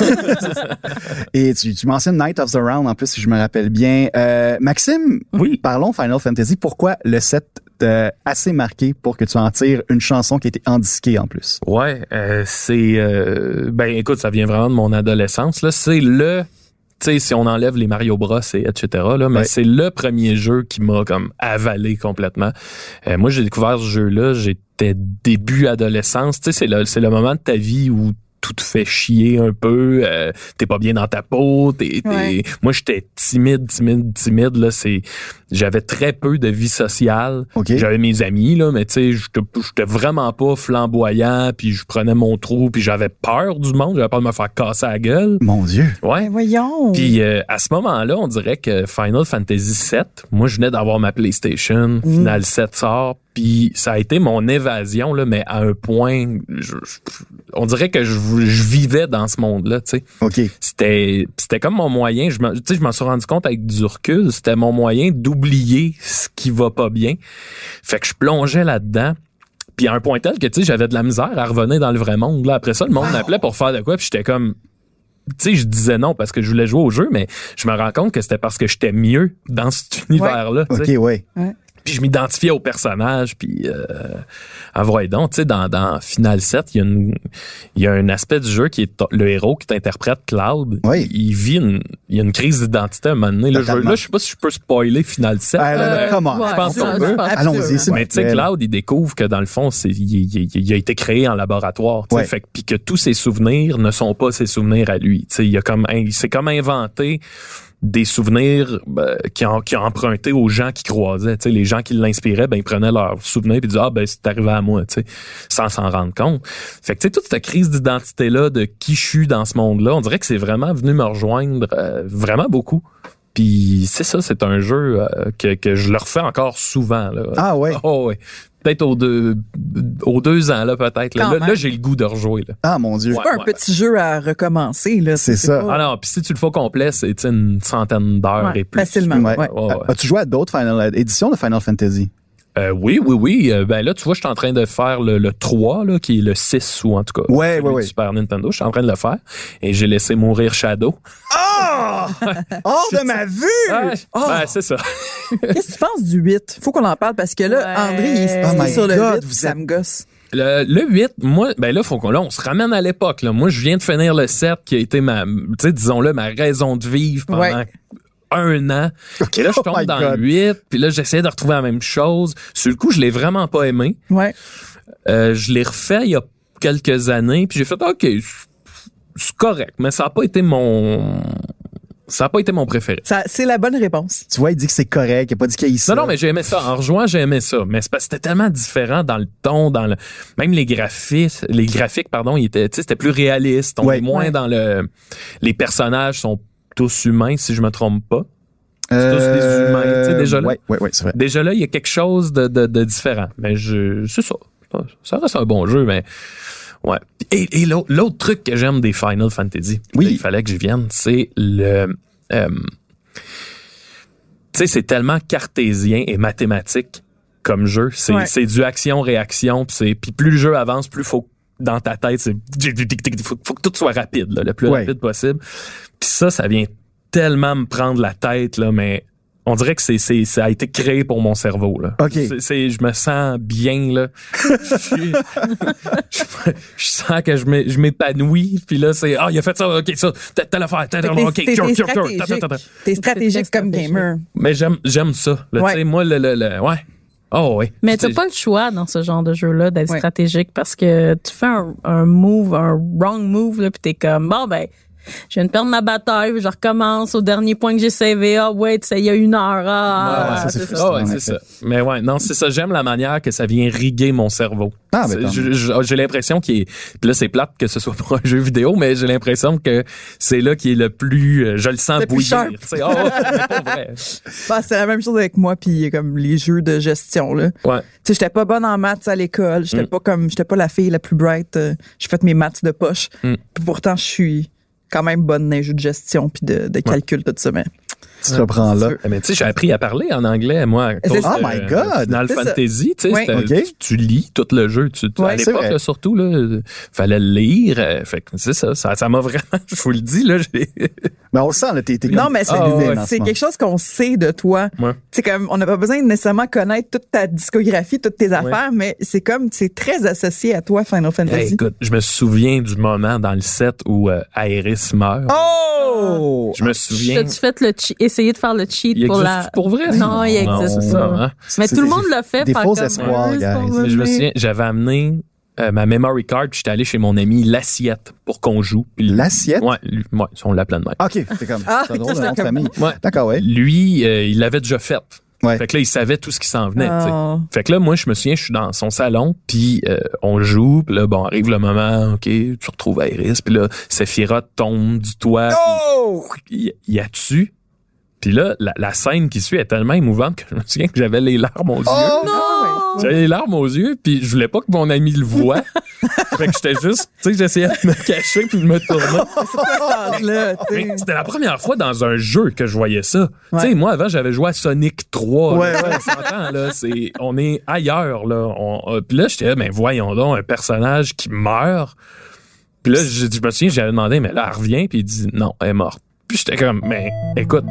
Et tu, tu mentionnes Night of the Round, en plus, si je me rappelle bien. Euh, Maxime, oui, parlons Final Fantasy. Pourquoi le sept t'a assez marqué pour que tu en tires une chanson qui a été endisquée, en plus? Ouais, euh, c'est... Euh, ben, écoute, ça vient vraiment de mon adolescence, là. C'est le... Tu sais, si on enlève les Mario Bros et et cetera, là, mais ouais, c'est le premier jeu qui m'a comme avalé complètement. Euh, moi, j'ai découvert ce jeu-là, j'étais début adolescence. Tu sais, c'est le, c'est le moment de ta vie où tout te fait chier un peu, euh, t'es pas bien dans ta peau, t'es, t'es... Ouais. Moi, j'étais timide, timide, timide, là, c'est... J'avais très peu de vie sociale. Okay. J'avais mes amis, là, mais tu sais, j'étais, j'étais vraiment pas flamboyant, puis je prenais mon trou, puis j'avais peur du monde, j'avais peur de me faire casser la gueule. Mon Dieu! Ouais. Mais voyons! Puis euh, à ce moment-là, on dirait que Final Fantasy sept, moi, je venais d'avoir ma PlayStation, mmh. Final sept sort, puis ça a été mon évasion, là, mais à un point, je, je, on dirait que je, je vivais dans ce monde-là, tu sais. OK. C'était, c'était comme mon moyen, je, tu sais, je m'en suis rendu compte avec du recul, c'était mon moyen d'oublier ce qui va pas bien. Fait que je plongeais là-dedans. Puis à un point tel que, tu sais, j'avais de la misère à revenir dans le vrai monde. Là. Après ça, le monde m'appelait pour faire de quoi, puis j'étais comme... Tu sais, je disais non parce que je voulais jouer au jeu, mais je me rends compte que c'était parce que j'étais mieux dans cet univers-là. Ouais. OK, ouais. ouais. Puis je m'identifiais au personnage, puis euh, ah, voyez donc, tu sais, dans, dans Final sept, il y a une, il y a un aspect du jeu qui est t- le héros qui t'interprète, Cloud. Oui. Il vit une, il y a une crise d'identité à un moment donné. Là, je, là, je sais pas si je peux spoiler Final sept. Ah, là, là, comment? Ouais, je pense qu'on peut. Allons-y, c'est mais tu sais, Cloud, il découvre que dans le fond, c'est, il, il, il a été créé en laboratoire, tu sais, ouais. Fait puis que tous ses souvenirs ne sont pas ses souvenirs à lui. Tu sais, il a comme, il s'est comme inventé des souvenirs ben, qui ont qui ont emprunté aux gens qui croisaient, tu sais, les gens qui l'inspiraient, ben ils prenaient leurs souvenirs puis disaient ah ben c'est arrivé à moi, tu sais, sans s'en rendre compte. Fait que tu sais, toute cette crise d'identité là, de qui je suis dans ce monde-là, on dirait que c'est vraiment venu me rejoindre euh, vraiment beaucoup. Puis c'est ça, c'est un jeu euh, que que je le refais encore souvent là. Ah ouais. Oh ouais. peut-être aux deux, aux deux ans, là, peut-être. Là, là, là, j'ai le goût de rejouer, là. Ah, mon Dieu. C'est pas ouais, un ouais. petit jeu à recommencer, là. C'est, c'est ça. Pas... Ah non, puis si tu le fais au complet, c'est une centaine d'heures ouais, et plus. Facilement, ouais. ouais. ouais, ouais. As-tu joué à d'autres Final éditions de Final Fantasy? Euh, oui, oui, oui. Euh, ben là, tu vois, je suis en train de faire le, le trois, là, qui est le six, ou en tout cas, ouais, ouais, ouais. ouais. Super Nintendo. Je suis en train de le faire. Et j'ai laissé mourir Shadow. Oh! Hors de ma vue! Ouais, Oh! ben, c'est ça. Qu'est-ce que tu penses du huit? Faut qu'on en parle parce que là, Ouais. André, il est Oh my sur le God, huit, vous ça êtes- me gosse. Le, le huit, moi, ben là, faut qu'on, là, on se ramène à l'époque, là. Moi, je viens de finir le sept, qui a été ma, tu sais, disons-le, ma raison de vivre pendant Ouais. un an. Okay. Et là, je Oh tombe my dans God. le huit, puis là, j'essayais de retrouver la même chose. Sur le coup, je l'ai vraiment pas aimé. Ouais. Euh, je l'ai refait il y a quelques années, puis j'ai fait, OK, c'est correct, mais ça a pas été mon, ça a pas été mon préféré. Ça, c'est la bonne réponse. Tu vois, il dit que c'est correct, il a pas dit qu'il y a ça. Non, non, mais j'ai aimé ça. En rejoint, j'ai aimé ça. Mais c'est parce que c'était tellement différent dans le ton, dans le, même les graphiques, les graphiques, pardon, ils étaient, tu sais, c'était plus réaliste. On Ouais. est moins Ouais. dans le, les personnages sont tous humains, si je me trompe pas. Euh, tous des humains, tu sais, déjà là. Ouais, ouais, ouais, c'est vrai. Déjà là, il y a quelque chose de, de, de différent. Mais je, c'est ça. Ça reste un bon jeu, mais, ouais. Et, et l'autre, l'autre truc que j'aime des Final Fantasy, Oui. là, il fallait que je vienne, c'est le, euh, tu sais, c'est tellement cartésien et mathématique comme jeu. C'est, Ouais. c'est du action-réaction. Puis c'est, puis plus le jeu avance, plus faut dans ta tête, c'est faut, faut que tout soit rapide, là, le plus Ouais. rapide possible. Puis ça, ça vient tellement me prendre la tête, là, mais on dirait que c'est, c'est, ça a été créé pour mon cerveau, là. OK. C'est, c'est, je me sens bien, là. je, suis- je, je sens que je, m'é- je m'épanouis. Puis là, c'est, ah, il a fait ça, OK, ça, t'as, t'as l'affaire, t'as, Fait que OK, T'es, t'es, cure, t'es cure, cure, stratégique. ta, ta, ta, ta. T'es stratégique T'es comme stratégique. gamer. Mais j'aime, j'aime ça, là. Ouais. Tu sais, moi, le, le, le, ouais. Oh, oui. Mais t'as C'est- pas le choix dans ce genre de jeu-là d'être Ouais. stratégique parce que tu fais un, un move, un wrong move, là, pis t'es comme, bon, ben, je viens de perdre ma bataille, je recommence au dernier point que j'ai savé. Ah, ouais, tu sais, il y a une heure. Ah, Ouais, ouais, ça, c'est c'est frustrant. Ah ouais, en c'est effet. ça. Mais ouais, non, c'est ça. J'aime la manière que ça vient riguer mon cerveau. Ah, ben, C'est- tant je- mieux. je- j'ai l'impression qu'il est... Puis là, c'est plate que ce soit pour un jeu vidéo, mais j'ai l'impression que c'est là qui est le plus... euh, Je le sens Le plus bouillir. sharp. Tu sais, oh, ouais, mais pas vrai. Bah, c'est la même chose avec moi puis comme les jeux de gestion là. Ouais. Tu sais, j'étais pas bonne en maths à l'école, j'étais Mm. pas comme j'étais pas la fille la plus bright, euh, j'ai fait mes maths de poche. Mm. Puis pourtant je suis quand même bonne dans les jeux de gestion puis de, de calcul tout ça mais Tu te reprends là. Eh, Mais tu sais, j'ai appris à parler en anglais, moi. à C'est cause ça. Oh my de God! Final C'est ça. Fantasy, tu sais, Ouais. c'était- Ok. tu, tu lis tout le jeu. Tu, tu- Ouais, à c'est l'époque, vrai. là, surtout, là, fallait le lire. euh, Fait que c'est ça, ça, ça m'a vraiment, je vous le dis, là, j'ai... Mais on le sent, là, t'es, t'es non, comme mais c'est, Ah, ouais, c'est quelque chose qu'on sait de toi. Ouais. C'est comme, on n'a pas besoin de nécessairement connaître toute ta discographie, toutes tes affaires, mais c'est comme, c'est très associé à toi, Final Fantasy. Hey, écoute, je me souviens du moment dans le set où euh, Aerys meurt. Oh! Je me souviens. T'as-tu fait le che- essayer de faire le cheat Il pour existe la. pour vrai? Non, il existe Non, pas. non, hein. Mais C'est tout le des- monde l'a fait. des faire faux comme, espoirs, euh, c'est pas guys. vrai. Mais je me souviens, j'avais amené euh, ma memory card, puis j'étais allé chez mon ami L'Assiette pour qu'on joue. Puis- L'assiette? Ouais, lui- ouais, on l'appelle de même. OK, c'est comme, Ah, c'est drôle, le nom de comme- famille. Ouais. D'accord, ouais. Lui, euh, il l'avait déjà fait. Ouais. Fait que là, il savait tout ce qui s'en venait. tu sais. Oh. Fait que là, moi, je me souviens, je suis dans son salon, puis euh, on joue, puis là, bon, arrive le moment, OK, tu retrouves Aerys, puis là, Sephiroth tombe du toit, Oh! puis il y a dessus. Puis là, la, la scène qui suit est tellement émouvante que je me souviens que j'avais les larmes aux yeux. Oh! Non! J'avais les larmes aux yeux, puis je voulais pas que mon ami le voie. Fait que j'étais juste, tu sais, j'essayais de me cacher puis de me tourner. C'est quoi cet âge-là, tu sais? Mais c'était la première fois dans un jeu que je voyais ça. Ouais. Tu sais, moi, avant, j'avais joué à Sonic trois. Ouais, là, ouais. on s'entend, là. C'est, on est ailleurs, là. On, euh, puis là, j'étais là, mais voyons donc, un personnage qui meurt. Puis là, je, je me souviens, j'avais demandé, mais là, elle revient, puis il dit, non, elle est morte. Puis j'étais comme, mais écoute.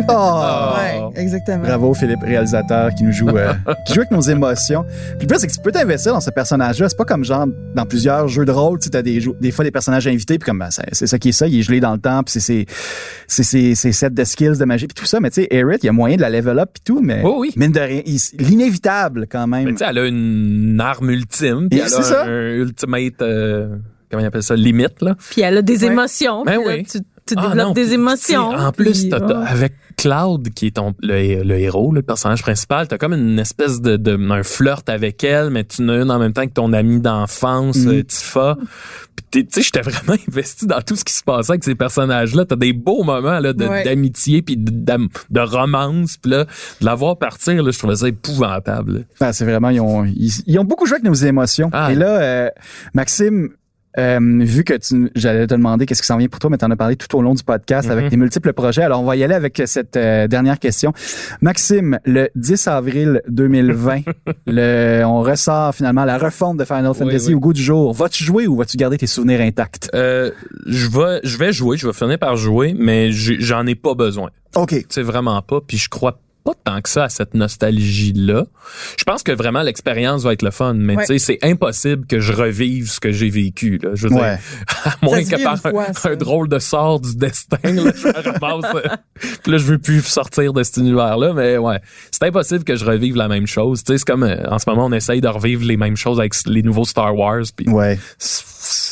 Oh! Ouais, exactement. Bravo, Philippe, réalisateur, qui nous joue, euh, qui joue avec nos émotions. Puis le pire, c'est que tu peux t'investir dans ce personnage-là. C'est pas comme genre dans plusieurs jeux de rôle, tu sais, t'as des, jou- des fois des personnages invités, puis comme, ben, c'est, c'est ça qui est ça, il est gelé dans le temps, puis c'est ses, c'est ses, ses sets de skills, de magie, puis tout ça. Mais tu sais, Aerith, il y a moyen de la level up, puis tout, mais Oh oui. mine de rien, il- l'inévitable quand même. Mais tu sais, elle a une arme ultime, puis Et elle c'est a ça. un ultimate, euh, comment il appelle ça, limite, là. Puis elle a des Ouais. émotions. Ben puis là, oui. tu- tu ah, développes non, des émotions. En puis, plus, t'as, t'as, ouais. avec Cloud, qui est ton, le, le héros, le personnage principal, t'as comme une espèce de, de un flirt avec elle, mais tu n'as une en même temps que ton ami d'enfance, mm-hmm. Tifa. Puis tu sais, j'étais vraiment investi dans tout ce qui se passait avec ces personnages-là. T'as des beaux moments là, de, ouais. d'amitié puis de, de, de romance. Puis là, de la voir partir, là, je trouvais ça épouvantable. Ah, c'est vraiment, ils ont, ils, ils ont beaucoup joué avec nos émotions. Ah, Et là, euh, Maxime, Euh, vu que tu, j'allais te demander qu'est-ce qui s'en vient pour toi, mais tu en as parlé tout au long du podcast mm-hmm. avec tes multiples projets. Alors, on va y aller avec cette euh, dernière question. Maxime, le dix avril deux mille vingt, le, on ressort finalement la refonte de Final Fantasy oui, oui. au goût du jour. Vas-tu jouer ou vas-tu garder tes souvenirs intacts? Euh, je vais, je vais jouer, je vais finir par jouer, mais j'en ai pas besoin. OK. C'est vraiment pas, puis je crois pas tant que ça à cette nostalgie-là. Je pense que vraiment l'expérience va être le fun, mais ouais. tu sais, c'est impossible que je revive ce que j'ai vécu, là. Je veux ouais. dire, à moins que par fois, un, un drôle de sort du destin, là, je me ramasse. Puis là, je veux plus sortir de cet univers-là, mais ouais. C'est impossible que je revive la même chose. Tu sais, c'est comme, euh, en ce moment, on essaye de revivre les mêmes choses avec les nouveaux Star Wars, puis ouais. c'est,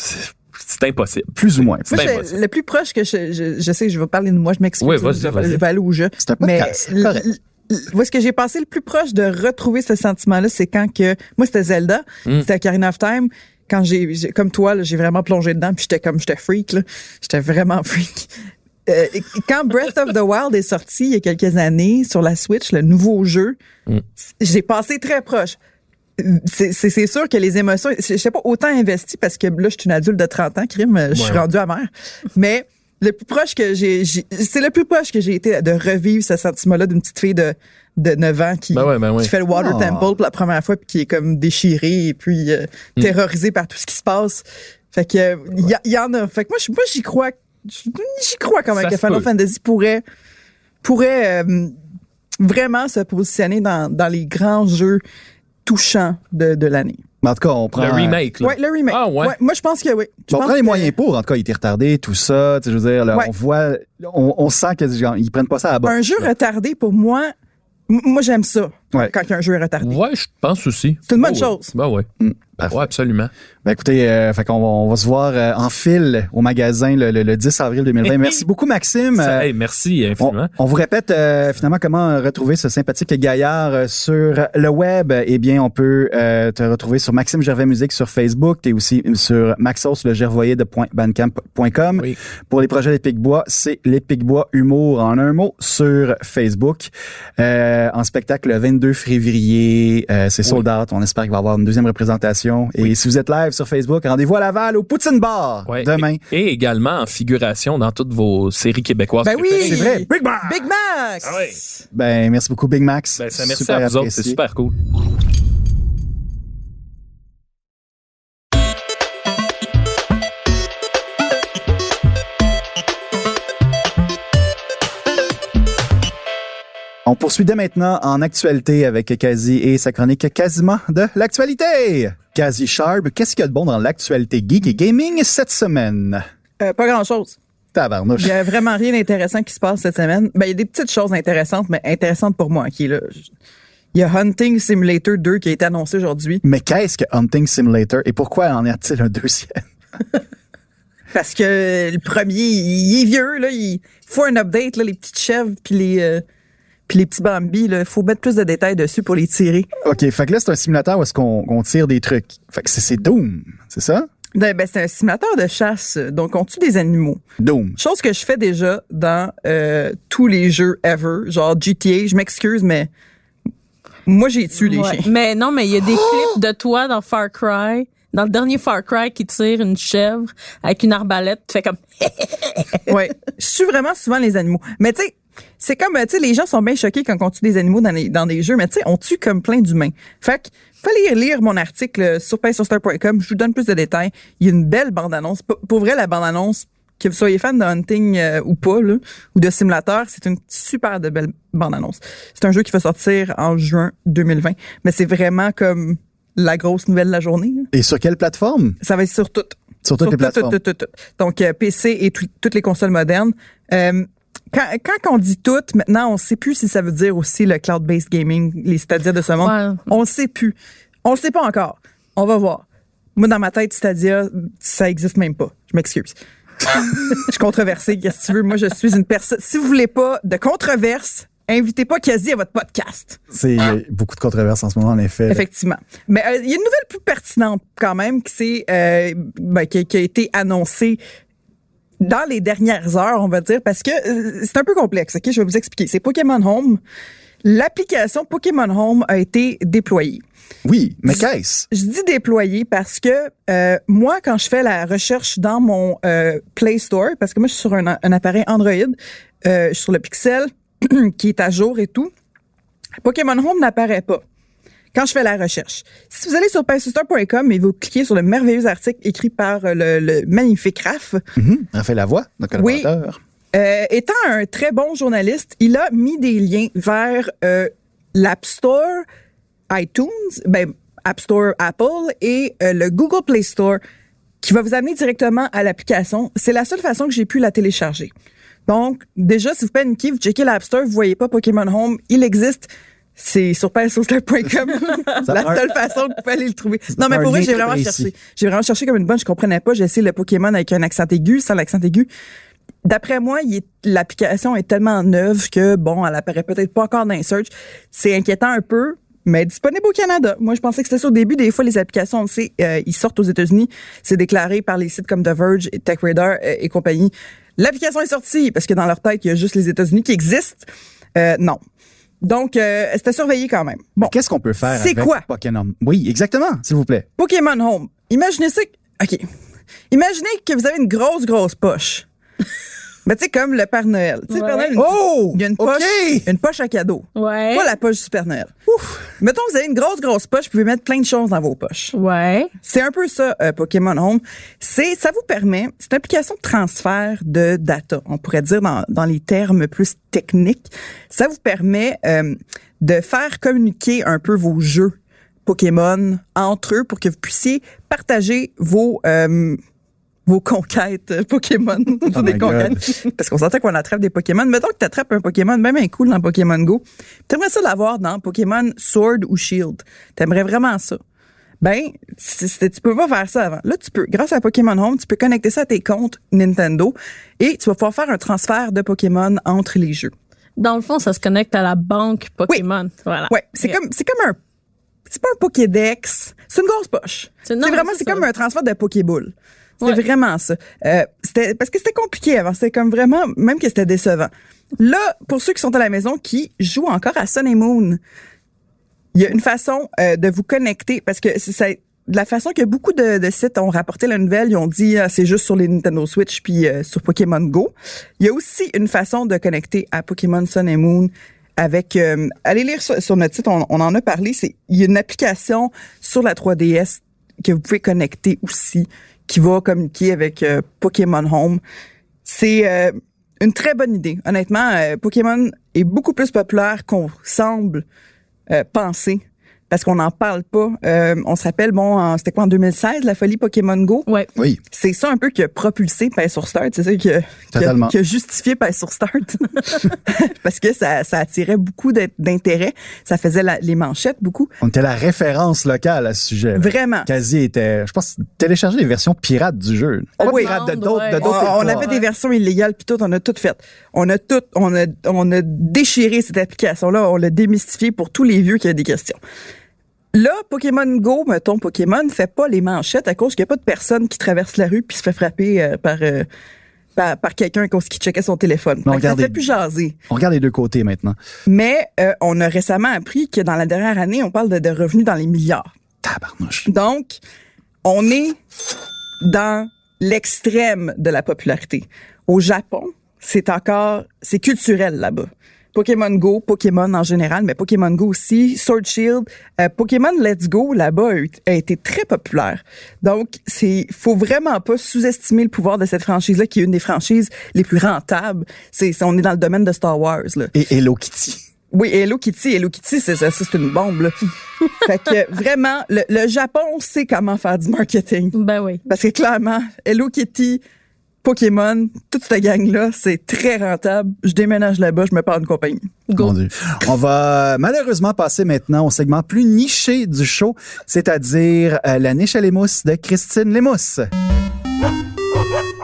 c'est impossible. Plus ou moins. C'est moi, impossible. Le plus proche que je, je, je sais que je vais parler de moi, je m'excuse. Oui, vas-y, je, vas-y. je vais aller au jeu. C'est un podcast. Mais correct. Où est-ce que j'ai passé le plus proche de retrouver ce sentiment-là, c'est quand que, moi, c'était Zelda, mm. c'était Ocarina of Time. Quand j'ai, j'ai comme toi, là, j'ai vraiment plongé dedans, puis j'étais comme, j'étais freak, là. J'étais vraiment freak. Euh, quand Breath of the Wild est sorti, il y a quelques années, sur la Switch, le nouveau jeu, mm. j'ai passé très proche. C'est, c'est, c'est sûr que les émotions, je sais pas, autant investi parce que là, je suis une adulte de trente ans, crime, je suis ouais. rendue amère. Mais le plus proche que j'ai, j'ai, c'est le plus proche que j'ai été de revivre ce sentiment-là d'une petite fille de, de neuf ans qui, ben ouais, ben ouais. qui fait le Water oh. Temple pour la première fois puis qui est comme déchirée et puis euh, mm. terrorisée par tout ce qui se passe. Fait que, il y, y en a. Fait que moi, moi j'y crois, j'y crois quand même que Final Fantasy pourrait, pourrait euh, vraiment se positionner dans, dans les grands jeux touchants de, de l'année. En tout cas, on prend... Le remake, là. Oui, le remake. Ah, ouais. ouais. Moi, je pense que oui. Je on pense prend les que... moyens pour. En tout cas, il était retardé, tout ça. Tu sais, je veux dire, là, ouais. on voit... On, on sent qu'ils prennent pas ça à bas. Un jeu là. retardé, pour moi... M- moi, j'aime ça, ouais. quand un jeu est retardé. Ouais, je pense aussi. C'est une bonne oh, chose. Ben ouais. Mm. Ouais, absolument. Ben écoutez, euh, fait qu'on va, on va se voir euh, en fil au magasin le, le, le dix avril deux mille vingt. Merci beaucoup, Maxime. Ça, hey, merci infiniment. On, on vous répète euh, finalement comment retrouver ce sympathique gaillard euh, sur le web. Eh bien, on peut euh, te retrouver sur Maxime Gervais Musique sur Facebook. T'es aussi sur Maxos le Gervoyer de bandcamp point com. Oui. Pour les projets Les Pic-Bois, c'est Les Pic-Bois Humour en un mot sur Facebook. Euh, en spectacle le vingt-deux février, euh, c'est sold out. On espère qu'il va y avoir une deuxième représentation. Et oui. si vous êtes live sur Facebook, rendez-vous à Laval au Poutine Bar ouais. demain. Et, et également en figuration dans toutes vos séries québécoises. Ben oui, c'est vrai. Big Max. Big Max. Ah oui. Ben merci beaucoup Big Max. Ben ça, merci super à vous autres, c'est super cool. On poursuit dès maintenant en actualité avec Kazi et sa chronique quasiment de l'actualité. Kazi Sharp, qu'est-ce qu'il y a de bon dans l'actualité geek et gaming cette semaine? Euh, pas grand-chose. Tabarnouche. Il y a vraiment rien d'intéressant qui se passe cette semaine. Ben, il y a des petites choses intéressantes, mais intéressantes pour moi, qui est là. Il y a Hunting Simulator deux qui a été annoncé aujourd'hui. Mais qu'est-ce que Hunting Simulator et pourquoi en y a-t-il un deuxième? Parce que le premier, il est vieux, là. Il faut un update, là, les petites chèvres puis les... Euh, Puis les petits Bambi, il faut mettre plus de détails dessus pour les tirer. OK, fait que là, c'est un simulateur où est-ce qu'on, qu'on tire des trucs. Fait que c'est, c'est Doom, c'est ça? Ben, ben, c'est un simulateur de chasse, donc on tue des animaux. Doom. Chose que je fais déjà dans euh, tous les jeux ever, genre G T A. Je m'excuse, mais moi, j'ai tué les ouais. chiens. Mais non, mais il y a des oh! clips de toi dans Far Cry. Dans le dernier Far Cry qui tire une chèvre avec une arbalète, tu fais comme... Ouais, je tue vraiment souvent les animaux. Mais tu sais, c'est comme, tu sais, les gens sont bien choqués quand on tue des animaux dans, les, dans des jeux, mais tu sais, on tue comme plein d'humains. Fait que, fallait lire mon article sur pain sur star point com, je vous donne plus de détails. Il y a une belle bande-annonce. Pour vrai, la bande-annonce, que vous soyez fan de Hunting euh, ou pas, là, ou de Simulateur, c'est une super de belle bande-annonce. C'est un jeu qui va sortir en juin deux mille vingt, mais c'est vraiment comme la grosse nouvelle de la journée. Là. Et sur quelle plateforme? Ça va être sur toutes. Sur toutes sur les tout, plateformes? Tout, tout, tout, tout. Donc, euh, P C et tout, toutes les consoles modernes. Euh, Quand, quand on dit tout, maintenant, on sait plus si ça veut dire aussi le cloud-based gaming, les Stadia de ce monde. Ouais. On le sait plus. On le sait pas encore. On va voir. Moi, dans ma tête, Stadia, ça existe même pas. Je m'excuse. Je suis controversée, qu'est-ce que tu veux? Moi, je suis une personne... Si vous voulez pas de controverse, invitez pas Quasi à votre podcast. C'est beaucoup de controverses en ce moment, en effet. Là. Effectivement. Mais il euh, y a une nouvelle plus pertinente quand même qui, c'est, euh, ben, qui, qui a été annoncée dans les dernières heures, on va dire, parce que euh, c'est un peu complexe. Ok, je vais vous expliquer. C'est Pokémon Home. L'application Pokémon Home a été déployée. Oui, mais qu'est-ce? Je dis déployée parce que euh, moi, quand je fais la recherche dans mon euh, Play Store, parce que moi, je suis sur un, un appareil Android, euh, je suis sur le Pixel, qui est à jour et tout, Pokémon Home n'apparaît pas quand je fais la recherche. Si vous allez sur paysuster point com et vous cliquez sur le merveilleux article écrit par le, le magnifique Raph. Mm-hmm. Raphaël Lavoie, notre collaborateur. Oui. Euh, étant un très bon journaliste, il a mis des liens vers euh, l'App Store, iTunes, ben, App Store Apple et euh, le Google Play Store qui va vous amener directement à l'application. C'est la seule façon que j'ai pu la télécharger. Donc, déjà, si vous paniquez, vous checkez l'App Store, vous voyez pas Pokémon Home, il existe. C'est sur paysuster point com. La seule façon que vous pouvez aller le trouver. Non, mais pour vrai, j'ai vraiment cherché. J'ai vraiment cherché comme une bonne, je comprenais pas. J'ai essayé le Pokémon avec un accent aigu, sans l'accent aigu. D'après moi, il est, l'application est tellement neuve que, bon, elle apparaît peut-être pas encore dans les search. C'est inquiétant un peu, mais disponible au Canada. Moi, je pensais que c'était ça au début. Des fois, les applications, on le sait, euh, ils sortent aux États-Unis. C'est déclaré par les sites comme The Verge, TechRadar euh, et compagnie. L'application est sortie parce que dans leur tête, il y a juste les États-Unis qui existent. Euh, non. Donc, euh, c'était surveillé quand même. Bon. Qu'est-ce qu'on peut faire c'est avec quoi? Pokémon? Oui, exactement, s'il vous plaît. Pokémon Home. Imaginez ça. OK. Imaginez que vous avez une grosse, grosse poche. Ben, tu sais, comme le Père Noël. Tu sais, ouais. le Père Noël, oh! il y a une poche, okay. une poche à cadeau. Ouais. Pas la poche du Père Noël. Ouf! Mettons, vous avez une grosse, grosse poche, vous pouvez mettre plein de choses dans vos poches. Ouais. C'est un peu ça, euh, Pokémon Home. C'est, ça vous permet, c'est une application de transfert de data. On pourrait dire dans, dans les termes plus techniques. Ça vous permet euh, de faire communiquer un peu vos jeux Pokémon entre eux pour que vous puissiez partager vos... Euh, vos conquêtes Pokémon. Oh des conquêtes. Parce qu'on s'entend qu'on attrape des Pokémon. Mettons que tu attrapes un Pokémon, même un cool dans Pokémon Go. T'aimerais ça l'avoir dans Pokémon Sword ou Shield. T'aimerais vraiment ça. Ben, c'est, c'est, tu peux pas faire ça avant. Là, tu peux, grâce à Pokémon Home, tu peux connecter ça à tes comptes Nintendo et tu vas pouvoir faire un transfert de Pokémon entre les jeux. Dans le fond, ça se connecte à la banque Pokémon. Oui. Voilà. Ouais. C'est yeah. comme, c'est comme un, c'est pas un Pokédex. C'est une grosse poche. C'est, non, c'est vraiment, c'est, c'est comme un transfert de Pokéball. C'était ouais. vraiment ça. Euh, c'était parce que c'était compliqué avant. C'était comme vraiment, même que c'était décevant. Là, pour ceux qui sont à la maison, qui jouent encore à Sun and Moon, il y a une façon euh, de vous connecter parce que c'est ça, de la façon que beaucoup de, de sites ont rapporté la nouvelle, ils ont dit ah, c'est juste sur les Nintendo Switch puis euh, sur Pokémon Go. Il y a aussi une façon de connecter à Pokémon Sun and Moon avec. Euh, allez lire sur, sur notre site, on, on en a parlé. C'est il y a une application sur la trois D S que vous pouvez connecter aussi, qui va communiquer avec euh, Pokémon Home. C'est euh, une très bonne idée. Honnêtement, euh, Pokémon est beaucoup plus populaire qu'on semble euh, penser. Parce qu'on n'en parle pas. Euh, on se rappelle, bon, en, c'était quoi en deux mille seize, la folie Pokémon Go? Ouais. Oui. C'est ça un peu qui a propulsé Pay sur Start. C'est ça qui a, qui a, qui a justifié Pay sur Start. Parce que ça, ça attirait beaucoup d'intérêt. Ça faisait la, les manchettes beaucoup. On était la référence locale à ce sujet. Là. Vraiment. Quasi était, je pense, télécharger les versions pirates du jeu. Oh, pas oui. pirates de d'autres, ouais. de d'autres. On, on avait des versions illégales puis tout, on a tout fait. On a tout, on a, on a déchiré cette application-là. On l'a démystifié pour tous les vieux qui ont des questions. Là, Pokémon Go, mettons, Pokémon fait pas les manchettes à cause qu'il n'y a pas de personne qui traverse la rue puis se fait frapper euh, par, euh, par par quelqu'un à cause qu'il checkait son téléphone. Donc, ça fait plus jaser. On regarde les deux côtés maintenant. Mais euh, on a récemment appris que dans la dernière année, on parle de, de revenus dans les milliards. Tabarnouche. Donc, on est dans l'extrême de la popularité. Au Japon, c'est encore, c'est culturel là-bas. Pokémon Go, Pokémon en général, mais Pokémon Go aussi, Sword Shield, euh, Pokémon Let's Go là-bas a, a été très populaire. Donc, c'est, faut vraiment pas sous-estimer le pouvoir de cette franchise-là, qui est une des franchises les plus rentables. C'est, c'est on est dans le domaine de Star Wars là. Et Hello Kitty. Oui, Hello Kitty, Hello Kitty, c'est ça, c'est une bombe là. Fait que vraiment, le, le Japon sait comment faire du marketing. Ben oui. Parce que clairement, Hello Kitty, Pokémon, toute cette gang-là, c'est très rentable. Je déménage là-bas, je me pars une compagnie. Go. Mon Dieu. On va malheureusement passer maintenant au segment plus niché du show, c'est-à-dire euh, la niche à l'émousse de Christine Lémousse.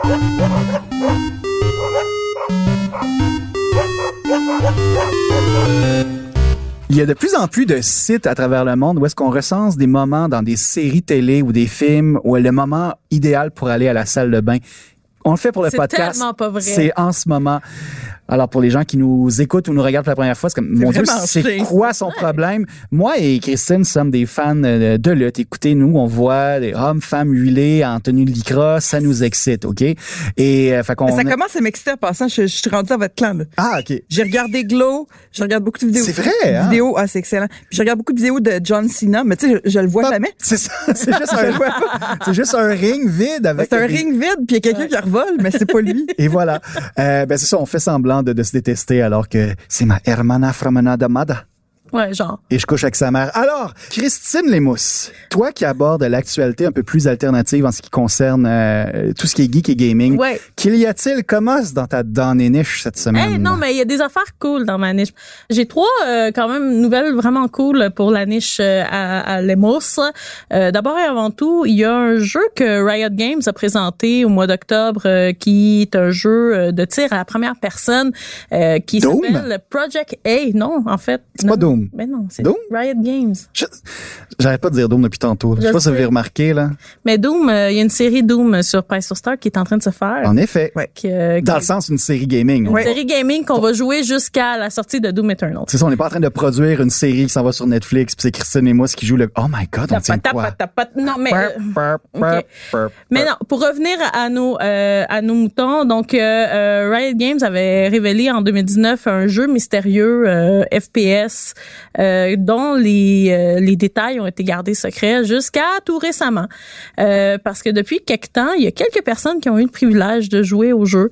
Il y a de plus en plus de sites à travers le monde où est-ce qu'on recense des moments dans des séries télé ou des films où le moment idéal pour aller à la salle de bain. On le fait pour le c'est podcast. C'est tellement pas vrai. C'est en ce moment. Alors, pour les gens qui nous écoutent ou nous regardent pour la première fois, c'est comme, c'est mon Dieu, c'est chiant. Quoi son ouais. problème? Moi et Christine sommes des fans de, de lutte. Écoutez, nous, on voit des hommes, femmes huilés en tenue de lycra. Ça nous excite, OK? Et, euh, fait qu'on... Ça commence à m'exciter en passant. Je, je suis rendue à votre clan, là. Ah, OK. J'ai regardé Glow. Je regarde beaucoup de vidéos. C'est vrai, hein? Vidéos, ah, c'est excellent. Puis je regarde beaucoup de vidéos de John Cena, mais tu sais, je, je le vois Pas, jamais. C'est ça. C'est juste un, c'est juste un ring vide avec. C'est un ring vide, puis il y a quelqu'un qui revole, mais c'est pas lui. Et voilà. Euh, ben, c'est ça. On fait semblant de, de se détester alors que c'est ma hermana from Mada. Ouais, genre. Et je couche avec sa mère. Alors, Christine Lémousse, toi qui abordes l'actualité un peu plus alternative en ce qui concerne euh, tout ce qui est geek et gaming, ouais. qu'il y a-t-il comme os dans ta dans les niches cette semaine? Hey, non, mais il y a des affaires cool dans ma niche. J'ai trois euh, quand même nouvelles vraiment cool pour la niche euh, à, à Lémousse. Euh, d'abord et avant tout, il y a un jeu que Riot Games a présenté au mois d'octobre euh, qui est un jeu de tir à la première personne euh, qui Doom? s'appelle Project A. Non, en fait. C'est pas Doom. Mais non, c'est Doom? Riot Games. Je, j'arrête pas de dire Doom depuis tantôt. Je, je sais pas si vous avez remarqué, là. Mais Doom, il euh, y a une série Doom sur Pi sur Star qui est en train de se faire. En effet. Ouais. Qui, euh, Dans qui... le sens d'une série gaming. Une ouais. série gaming qu'on va jouer jusqu'à la sortie de Doom Eternal. C'est ça, on n'est pas en train de produire une série qui s'en va sur Netflix, puis c'est Christine et moi qui joue le... Oh my God, on tient quoi? Non, mais... Euh, burp, burp, okay. burp, mais non, pour revenir à nos, euh, à nos moutons, donc euh, euh, Riot Games avait révélé en deux mille dix-neuf un jeu mystérieux euh, F P S euh, dont les, euh, les détails ont été gardés secrets jusqu'à tout récemment. Euh, parce que depuis quelque temps, il y a quelques personnes qui ont eu le privilège de jouer au jeu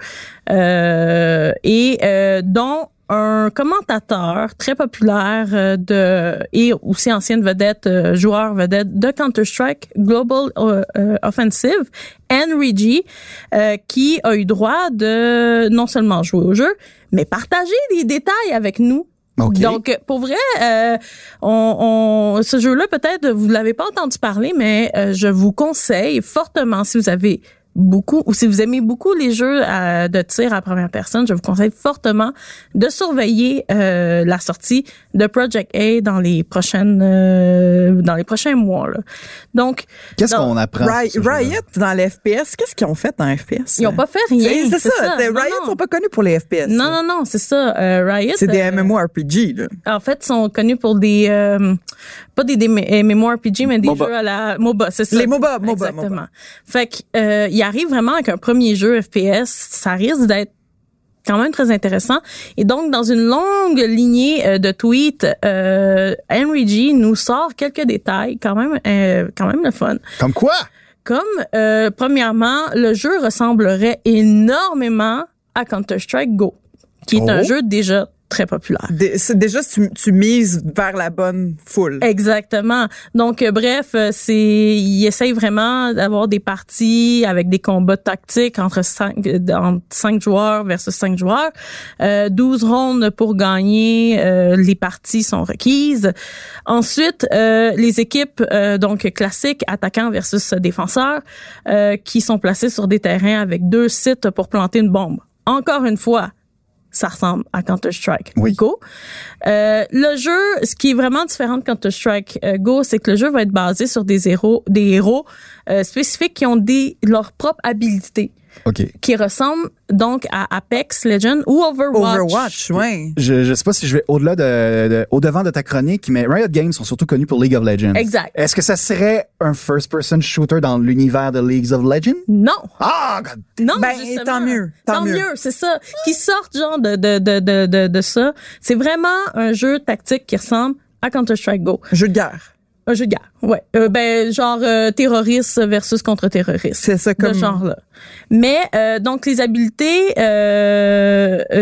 euh, et euh, dont un commentateur très populaire euh, de et aussi ancienne vedette, euh, joueur vedette de Counter-Strike Global euh, euh, Offensive, Henry G, euh, qui a eu droit de non seulement jouer au jeu, mais partager des détails avec nous. Okay. Donc, pour vrai, euh, on, on, ce jeu-là, peut-être, vous ne l'avez pas entendu parler, mais euh, je vous conseille fortement, si vous avez beaucoup, ou si vous aimez beaucoup les jeux à, de tir à première personne, je vous conseille fortement de surveiller euh, la sortie de Project A dans les prochaines, euh, dans les prochains mois. Là. Donc, qu'est-ce qu'on apprend Ri- Riot dans les F P S, qu'est-ce qu'ils ont fait dans les F P S? Ils ont pas fait rien. C'est, c'est, c'est ça. ça. Riot non, sont pas connus pour les F P S. Non, non, non, c'est ça. Euh, Riot. C'est des euh, MMORPG, là. En fait, ils sont connus pour des, euh, pas des, des MMORPG, mais des MOBA. jeux à la MOBA, c'est ça. Les MOBA, MOBA. Exactement. MOBA. Fait que, euh, il arrive vraiment avec un premier jeu F P S, ça risque d'être quand même très intéressant. Et donc, dans une longue lignée euh, de tweets, euh, Henry G nous sort quelques détails, quand même, euh, quand même le fun. Comme quoi? Comme, euh, premièrement, le jeu ressemblerait énormément à Counter-Strike Go, qui est oh. un jeu déjà très populaire. Dé- c'est déjà, tu, tu mises vers la bonne foule. Exactement. Donc, euh, bref, c'est, il essaye vraiment d'avoir des parties avec des combats tactiques entre cinq, entre cinq joueurs versus cinq joueurs. Euh, douze rondes pour gagner. Euh, les parties sont requises. Ensuite, euh, les équipes, euh, donc classiques, attaquants versus défenseurs, euh, qui sont placés sur des terrains avec deux sites pour planter une bombe. Encore une fois, ça ressemble à Counter-Strike oui. Go. Euh, le jeu, ce qui est vraiment différent de Counter-Strike euh, Go, c'est que le jeu va être basé sur des héros, des héros euh, spécifiques qui ont des leurs propres habilités. Okay. Qui ressemble donc à Apex Legends ou Overwatch. Overwatch, oui. Je je sais pas si je vais au-delà de, de au devant de ta chronique, mais Riot Games sont surtout connus pour League of Legends. Exact. Est-ce que ça serait un first-person shooter dans l'univers de League of Legends? Non. Ah, God. Non, ben, justement. tant mieux. Tant, tant mieux. mieux, c'est ça. Qui sortent genre de de de de de, de ça. C'est vraiment un jeu tactique qui ressemble à Counter-Strike Go. Jeu de guerre. Un jeu de guerre, ouais. Euh, ben genre euh, terroriste versus contre-terroriste. C'est ça comme ce genre-là. Mais euh, donc les habiletés, euh, euh,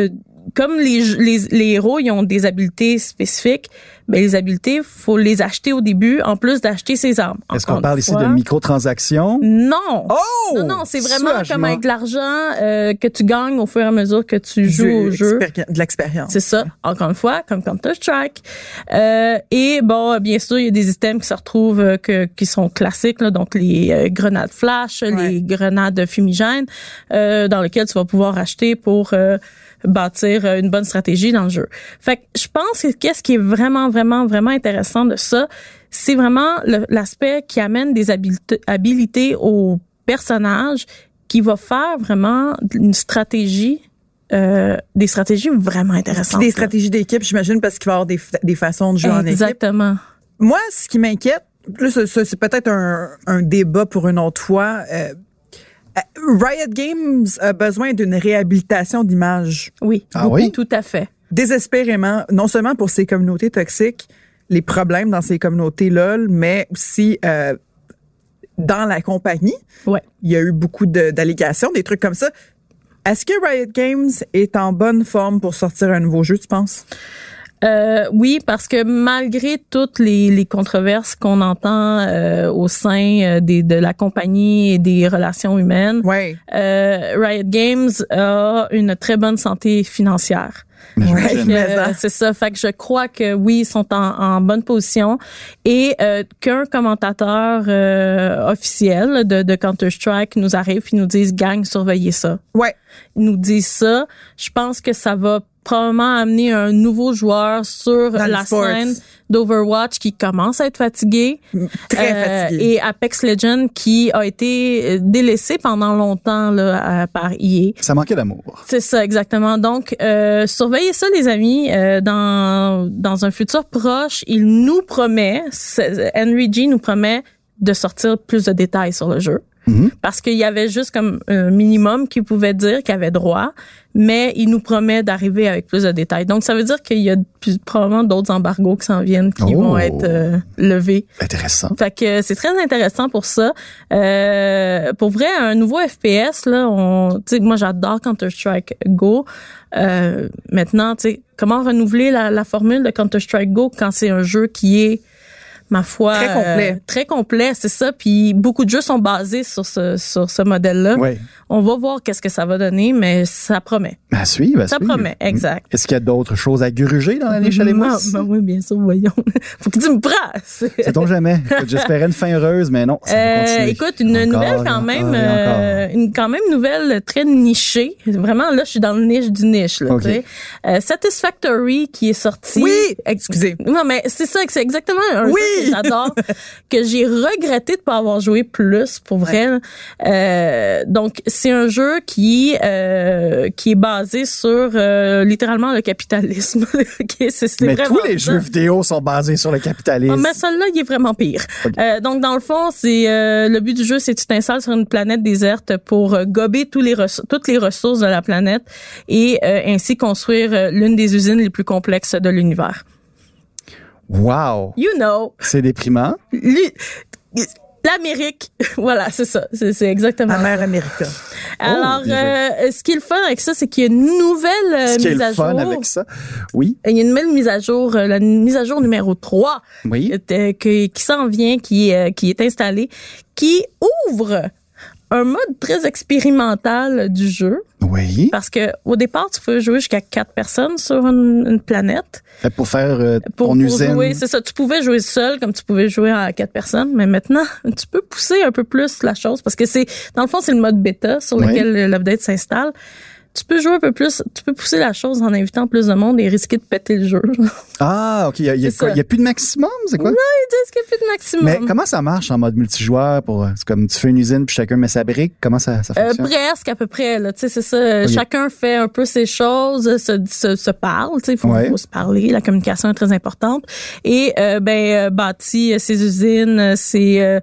comme les, les, les héros, ils ont des habiletés spécifiques, ben les habiletés, faut les acheter au début, en plus d'acheter ses armes. Est-ce qu'on parle ici de microtransactions? Non. Oh! Non, non, c'est vraiment soulagement. Comme avec de l'argent euh, que tu gagnes au fur et à mesure que tu joues du, au jeu. De l'expérience. C'est ça. Encore une fois, comme Counter-Strike. Euh, et bon, bien sûr, il y a des items qui se retrouvent euh, que, qui sont classiques, là, donc les euh, grenades flash, ouais. les grenades fumigènes, euh, dans lesquelles tu vas pouvoir acheter pour... Euh, bâtir une bonne stratégie dans le jeu. Fait que je pense que qu'est-ce qui est vraiment, vraiment, vraiment intéressant de ça, c'est vraiment le, l'aspect qui amène des habilités, habilités aux personnages qui va faire vraiment une stratégie, euh, des stratégies vraiment intéressantes. Des stratégies d'équipe, j'imagine, parce qu'il va y avoir des, des façons de jouer en équipe. Exactement. Moi, ce qui m'inquiète, plus ça, c'est peut-être un, un débat pour une autre fois, euh, Riot Games a besoin d'une réhabilitation d'image. Oui, ah beaucoup, oui? Tout à fait. Désespérément, non seulement pour ces communautés toxiques, les problèmes dans ces communautés L O L, mais aussi euh, dans la compagnie. Ouais. Il y a eu beaucoup de, d'allégations, des trucs comme ça. Est-ce que Riot Games est en bonne forme pour sortir un nouveau jeu, tu penses? Euh, oui, parce que malgré toutes les, les controverses qu'on entend euh, au sein euh, des, de la compagnie et des relations humaines, ouais. euh, Riot Games a une très bonne santé financière. Ouais, euh, c'est ça. Fait que je crois que oui, ils sont en, en bonne position et euh, qu'un commentateur euh, officiel de, de Counter-Strike nous arrive et nous dise « Gang, surveillez ça ». Ouais. Ils nous disent ça. Je pense que ça va probablement amener un nouveau joueur sur dans la scène d'Overwatch qui commence à être fatigué. Très euh, fatigué. Et Apex Legends qui a été délaissé pendant longtemps là, par E A. Ça manquait d'amour. C'est ça, exactement. Donc, euh, surveillez ça, les amis. Euh, dans, dans un futur proche, il nous promet, Henry G nous promet de sortir plus de détails sur le jeu. Mm-hmm. Parce qu'il y avait juste comme un minimum qu'il pouvait dire qu'il avait droit, mais il nous promet d'arriver avec plus de détails. Donc, ça veut dire qu'il y a plus, probablement d'autres embargos qui s'en viennent qui oh. vont être euh, levés. Intéressant. Fait que c'est très intéressant pour ça. Euh, pour vrai, un nouveau F P S, là, on, tu sais, moi, j'adore Counter-Strike Go. Euh, maintenant, tu sais, comment renouveler la, la formule de Counter-Strike Go quand c'est un jeu qui est ma foi, très complet. Euh, très complet, c'est ça. Puis beaucoup de jeux sont basés sur ce sur ce modèle-là. Oui. On va voir qu'est-ce que ça va donner, mais ça promet. À suivre, à ça suivre. promet, exact. Est-ce qu'il y a d'autres choses à gruger dans l'année Chalet-Mousse? Ben oui, bien sûr, voyons. Faut que tu me brasses. Sait-on jamais. J'espérais une fin heureuse, mais non, ça va continuer. Euh, écoute, une encore, nouvelle quand encore, même, euh, une quand même nouvelle très nichée. Vraiment, là, je suis dans le niche du niche. Là, okay. euh, Satisfactory qui est sorti. Oui, excusez. Non, mais c'est ça, c'est exactement un oui. jeu que j'adore, que j'ai regretté de pas avoir joué plus, pour vrai. Ouais. Euh, donc, c'est un jeu qui euh, qui est basé sur euh, littéralement le capitalisme. okay, c'est, c'est mais vraiment tous les ça. jeux vidéo sont basés sur le capitalisme. Oh, mais celui-là, il est vraiment pire. Okay. Euh, donc, dans le fond, c'est euh, le but du jeu, c'est que tu t'installes sur une planète déserte pour euh, gober tous les res- toutes les ressources de la planète et euh, ainsi construire euh, l'une des usines les plus complexes de l'univers. Wow! You know! C'est déprimant. Lui, l'Amérique, voilà, c'est ça, c'est, c'est exactement. La mère América. Alors, oh, euh, ce qui est le fun avec ça, c'est qu'il y a une nouvelle euh, ce qui mise est à le fun jour. avec ça, oui. Il y a une nouvelle mise à jour, euh, la mise à jour numéro trois, oui. euh, qui, qui s'en vient, qui, euh, qui est installée, qui ouvre un mode très expérimental du jeu. Oui. Parce que au départ, tu peux jouer jusqu'à quatre personnes sur une, une planète. Pour faire euh, pour, ton pour usine. Jouer, c'est ça. Tu pouvais jouer seul comme tu pouvais jouer à quatre personnes, mais maintenant, tu peux pousser un peu plus la chose parce que c'est, dans le fond, c'est le mode bêta sur lequel oui. l'update s'installe. Tu peux jouer un peu plus, tu peux pousser la chose en invitant plus de monde et risquer de péter le jeu. Ah, OK. Il y a, il y a, quoi, il y a plus de maximum, c'est quoi? Non, ils disent qu'il n'y a plus de maximum. Mais comment ça marche en mode multijoueur? Pour, c'est comme tu fais une usine puis chacun met sa brique. Comment ça, ça fonctionne? Euh, presque, à peu près. Là, tu sais, c'est ça. Okay. Chacun fait un peu ses choses, se, se, se parle. Tu sais, il faut, ouais. faut se parler. La communication est très importante. Et, euh, ben, euh, bâtit ses usines, ses... Euh,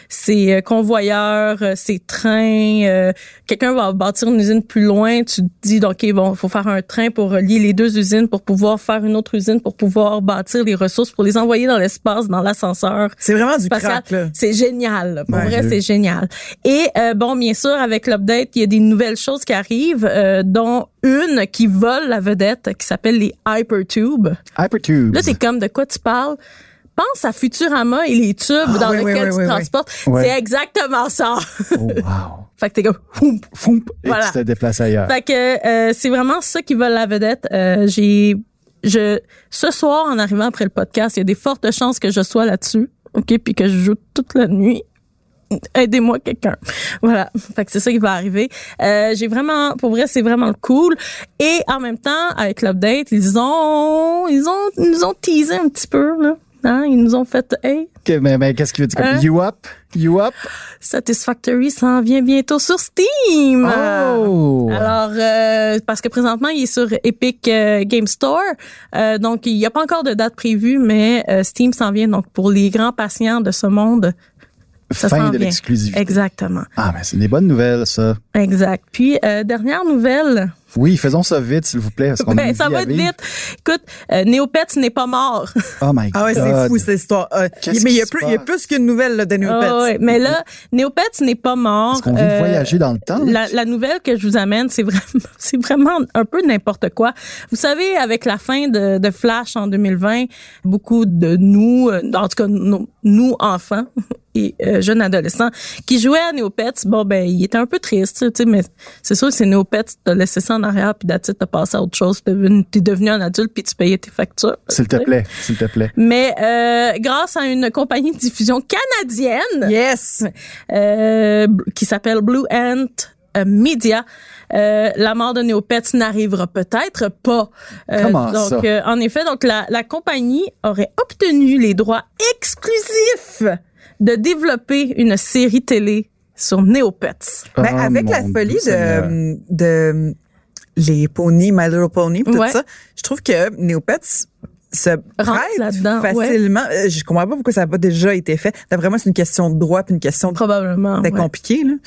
ses euh, convoyeurs, euh, ses trains. Euh, quelqu'un va bâtir une usine plus loin, tu te dis, OK, bon, il faut faire un train pour relier les deux usines pour pouvoir faire une autre usine, pour pouvoir bâtir les ressources, pour les envoyer dans l'espace, dans l'ascenseur. C'est vraiment du spatial. crack, là. C'est génial. Là. Pour ouais, vrai, je... c'est génial. Et euh, bon, bien sûr, avec l'update, il y a des nouvelles choses qui arrivent, euh, dont une qui vole la vedette, qui s'appelle les Hypertubes. Hypertubes. Là, c'est comme de quoi tu parles. Pense à Futurama et les tubes ah, dans oui, lesquels oui, tu oui, transportes. Oui. C'est exactement ça. Oh, wow. Fait que t'es comme foum, foum, et voilà. tu te déplaces ailleurs. Fait que euh, c'est vraiment ça qui vole la vedette. Euh, j'ai, je, ce soir, en arrivant après le podcast, il y a des fortes chances que je sois là-dessus, ok, puis que je joue toute la nuit. Aidez-moi quelqu'un. Voilà. Fait que c'est ça qui va arriver. Euh, j'ai vraiment, pour vrai, c'est vraiment cool. Et en même temps, avec l'update, ils ont, ils ont, ils nous ont teasé un petit peu, là. Hein? Ils nous ont fait, hey. Okay, mais, mais qu'est-ce qu'il veut dire? Comme, hein? You up? You up? Satisfactory s'en vient bientôt sur Steam. Oh! Alors, euh, parce que présentement, il est sur Epic euh, Game Store. Euh, donc, il n'y a pas encore de date prévue, mais euh, Steam s'en vient. Donc, pour les grands patients de ce monde, ça fin s'en de vient. l'exclusivité. Exactement. Ah, mais c'est des bonnes nouvelles, ça. Exact. Puis, euh, dernière nouvelle. Oui, faisons ça vite, s'il vous plaît, parce qu'on ben, a une ça vie va à être vivre. vite. Écoute, euh, Neopets n'est pas mort. Oh my God. Ah ouais, c'est fou, cette histoire. Euh, Qu'est-ce mais il y a qui plus, se il y a passe? plus qu'une nouvelle, là, de Neopets. Oh, ouais. Mais là, Neopets n'est pas mort. Est-ce qu'on veut Euh, voyager dans le temps? La, la nouvelle que je vous amène, c'est vraiment, c'est vraiment un peu n'importe quoi. Vous savez, avec la fin de, de Flash en deux mille vingt, beaucoup de nous, euh, en tout cas, nous, nous enfants et euh, jeunes adolescents, qui jouaient à Neopets, bon, ben, ils étaient un peu tristes, tu sais, mais c'est sûr que c'est Neopets, t'as laissé ça en arrière, puis d'attitude, t'as passé à autre chose, t'es devenu, t'es devenu un adulte, puis tu payais tes factures. S'il te plaît, s'il te plaît. Mais euh, grâce à une compagnie de diffusion canadienne, Yes! euh, qui s'appelle Blue Ant euh, Media, euh, la mort de Neopets n'arrivera peut-être pas. Euh, Comment donc, ça? euh, en effet, donc la, la compagnie aurait obtenu les droits exclusifs de développer une série télé sur Neopets. Ben, Oh, avec mon la folie doux Seigneur. de, de les ponies, My Little Pony, pis tout Ouais. ça, je trouve que Neopets se Rentre là-dedans, prête ouais. facilement. Euh, Je comprends pas pourquoi ça n'a pas déjà été fait. D'après moi, c'est une question de droit puis une question de... Probablement. C'était ouais. compliqué, là.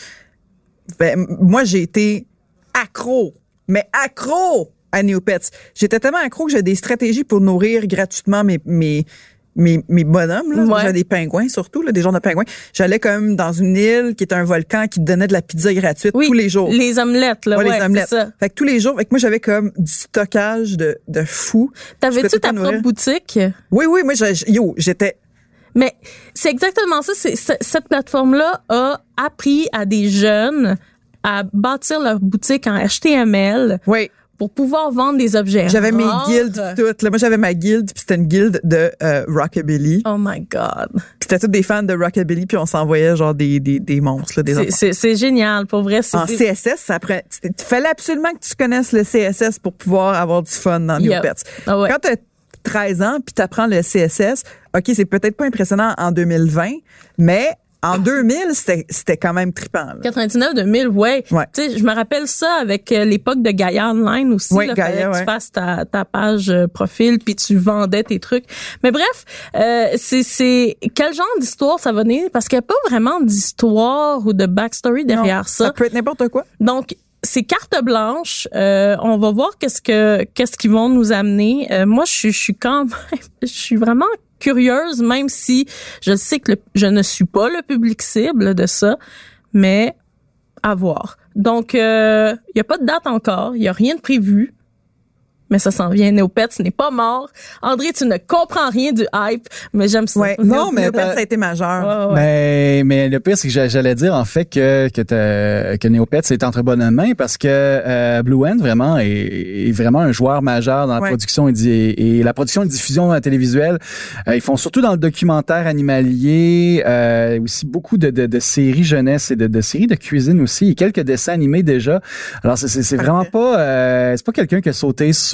Ben, m- moi, j'ai été accro, mais accro à Neopets. J'étais tellement accro que j'ai des stratégies pour nourrir gratuitement mes... mes Mes, mes bonhommes, là, Ouais. j'avais des pingouins surtout, là, des genres de pingouins. J'allais comme dans une île qui était un volcan qui te donnait de la pizza gratuite Oui, tous les jours. les omelettes, là, Ouais, ouais, les omelettes. c'est ça. Fait que tous les jours, fait que moi j'avais comme du stockage de de fou. Je T'avais-tu peux ta tout propre nourrir. boutique? Oui, oui, moi j'ai- yo, j'étais Mais c'est exactement ça. C'est, c'est- cette plateforme-là a appris à des jeunes à bâtir leur boutique en H T M L oui, pour pouvoir vendre des objets j'avais mes rares. guildes pis toutes. Là, moi j'avais ma guilde, puis c'était une guilde de euh, rockabilly. Oh my God. Puis c'était tous des fans de rockabilly, puis on s'envoyait genre des des des monstres, là, des C'est, enfants. c'est, c'est génial, pour vrai. C'est, En c'est- C S S, ça prend. Il fallait absolument que tu connaisses le C S S pour pouvoir avoir du fun dans Yep. Neopets. Ah ouais. Quand t'as treize ans puis t'apprends le C S S, OK, c'est peut-être pas impressionnant en deux mille vingt, mais en deux mille, c'était c'était quand même trippant. Là. quatre-vingt-dix-neuf deux mille, ouais. Ouais. Tu sais, je me rappelle ça avec euh, l'époque de Gaia Online aussi. Ouais, là, Gaia, fallait que ouais. tu fasses ta, ta page euh, profil puis tu vendais tes trucs. Mais bref, euh, c'est, c'est quel genre d'histoire ça va donner? Parce qu'il n'y a pas vraiment d'histoire ou de backstory derrière Non, ça. Ça peut être n'importe quoi. Donc, c'est carte blanche. Euh, on va voir qu'est-ce que qu'est-ce qu'ils vont nous amener. Euh, moi, je suis je suis quand même, je suis vraiment curieuse, même si je sais que le- je ne suis pas le public cible de ça, mais à voir. Donc, il euh, y a pas de date encore, il y a rien de prévu. Mais ça s'en vient. Neopets n'est pas mort. André, tu ne comprends rien du hype, mais j'aime ça. Ouais. Non, mais Neopets, t'as- ça a été majeur. Ouais, ouais. Mais, mais le pire, c'est que j'a- j'allais dire, en fait, que, que, t'as- que Neopets est entre bonnes mains parce que euh, Blue Ant, vraiment, est, est vraiment un joueur majeur dans la Ouais. production et, di- et la production et diffusion télévisuelle. Euh, ils font surtout dans le documentaire animalier, euh, aussi beaucoup de, de, de séries jeunesse et de, de séries de cuisine aussi, et quelques dessins animés déjà. Alors, c'est, c'est, c'est vraiment pas... Euh, c'est pas quelqu'un qui a sauté sur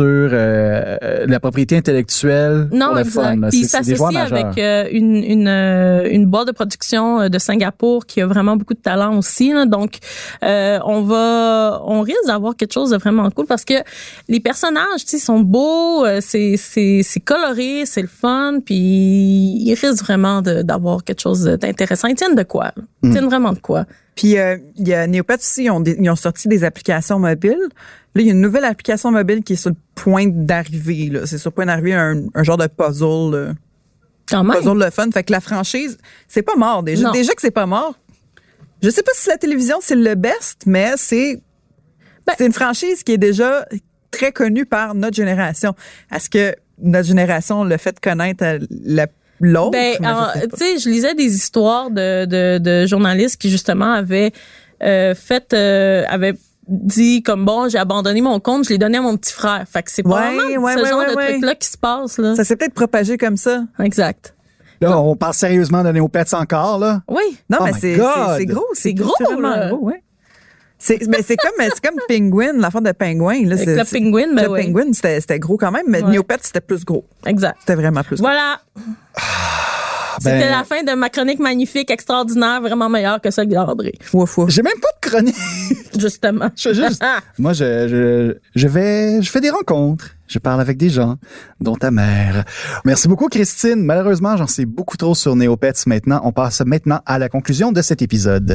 euh, la propriété intellectuelle non, pour le exact. fun. Puis il s'associe avec euh, une, une, euh, une boîte de production de Singapour qui a vraiment beaucoup de talent aussi. Là. Donc, euh, on va, on risque d'avoir quelque chose de vraiment cool parce que les personnages, tu sais, sont beaux, c'est, c'est, c'est coloré, c'est le fun, puis ils risquent vraiment de, d'avoir quelque chose d'intéressant. Ils tiennent de quoi? Là. Ils tiennent mm. vraiment de quoi? Puis, euh, il y a Neopets aussi, ils ont, des, ils ont sorti des applications mobiles. Là, il y a une nouvelle application mobile qui est sur le point d'arriver. Là. C'est sur le point d'arriver un, un genre de puzzle. Là. Quand même. Puzzle le fun. Fait que la franchise, c'est pas mort. Déjà, non. déjà que c'est pas mort. Je sais pas si la télévision, c'est le best, mais c'est, ben, c'est une franchise qui est déjà très connue par notre génération. Est-ce que notre génération l'a fait connaître à la l'autre? Ben, tu sais, je lisais des histoires de, de, de journalistes qui, justement, avaient euh, fait... Euh, avaient dit comme bon, j'ai abandonné mon compte, je l'ai donné à mon petit frère. Fait que c'est pas ouais, vraiment ouais, ce ouais, genre ouais, de ouais. truc-là qui se passe, là. Ça s'est peut-être propagé comme ça. Exact. Là, on parle sérieusement de Neopets encore, là? Oui. Non, oh mais c'est, c'est, c'est gros. C'est, c'est gros, là. Gros, ouais. C'est, mais c'est comme, c'est comme Penguin, l'affaire de Penguin, là. Avec c'est, le Penguin, ben le oui. Penguin, c'était, c'était gros quand même, mais ouais. Neopets, c'était plus gros. Exact. C'était vraiment plus gros. Voilà. C'était ben, la fin de ma chronique magnifique, extraordinaire, vraiment meilleure que celle d'André. Ouf, ouf. J'ai même pas de chronique. Justement. je, juste, moi, je, je, je vais, je fais des rencontres. Je parle avec des gens, dont ta mère. Merci beaucoup, Christine. Malheureusement, j'en sais beaucoup trop sur Neopets maintenant. On passe maintenant à la conclusion de cet épisode.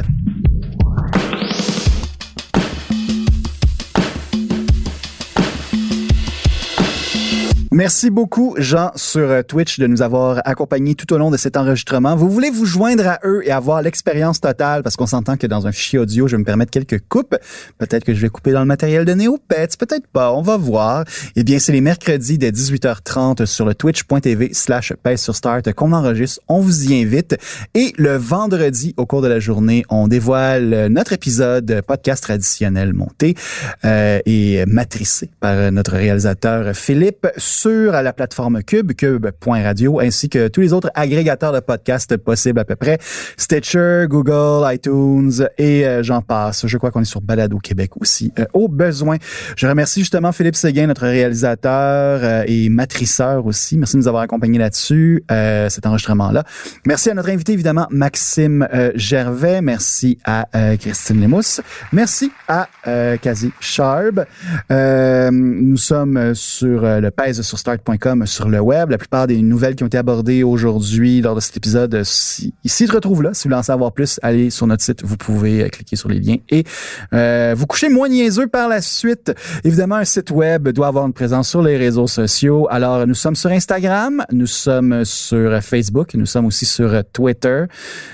Merci beaucoup, Jean, sur Twitch, de nous avoir accompagnés tout au long de cet enregistrement. Vous voulez vous joindre à eux et avoir l'expérience totale, parce qu'on s'entend que dans un fichier audio, je vais me permettre quelques coupes. Peut-être que je vais couper dans le matériel de Neopets, peut-être pas, on va voir. Eh bien, c'est les mercredis dès dix-huit heures trente sur le twitch.tv slash pèse sur start qu'on enregistre. On vous y invite. Et le vendredi, au cours de la journée, on dévoile notre épisode podcast traditionnel monté euh, et matricé par notre réalisateur Philippe sur la plateforme Cube, cube point radio, ainsi que tous les autres agrégateurs de podcasts possibles à peu près, Stitcher, Google, iTunes et euh, j'en passe. Je crois qu'on est sur Balado Québec aussi, euh, au besoin. Je remercie justement Philippe Séguin, notre réalisateur euh, et matriceur aussi. Merci de nous avoir accompagnés là-dessus, euh, cet enregistrement-là. Merci à notre invité, évidemment, Maxime euh, Gervais. Merci à euh, Christine Lemousse. Merci à euh, Kazi Sharp. Euh, nous sommes sur euh, le pèse sur start point com sur le web. La plupart des nouvelles qui ont été abordées aujourd'hui lors de cet épisode s'y se retrouvent là. Si vous voulez en savoir plus, allez sur notre site. Vous pouvez cliquer sur les liens et euh, vous coucher moins niaiseux par la suite. Évidemment, un site web doit avoir une présence sur les réseaux sociaux. Alors, nous sommes sur Instagram, nous sommes sur Facebook, nous sommes aussi sur Twitter.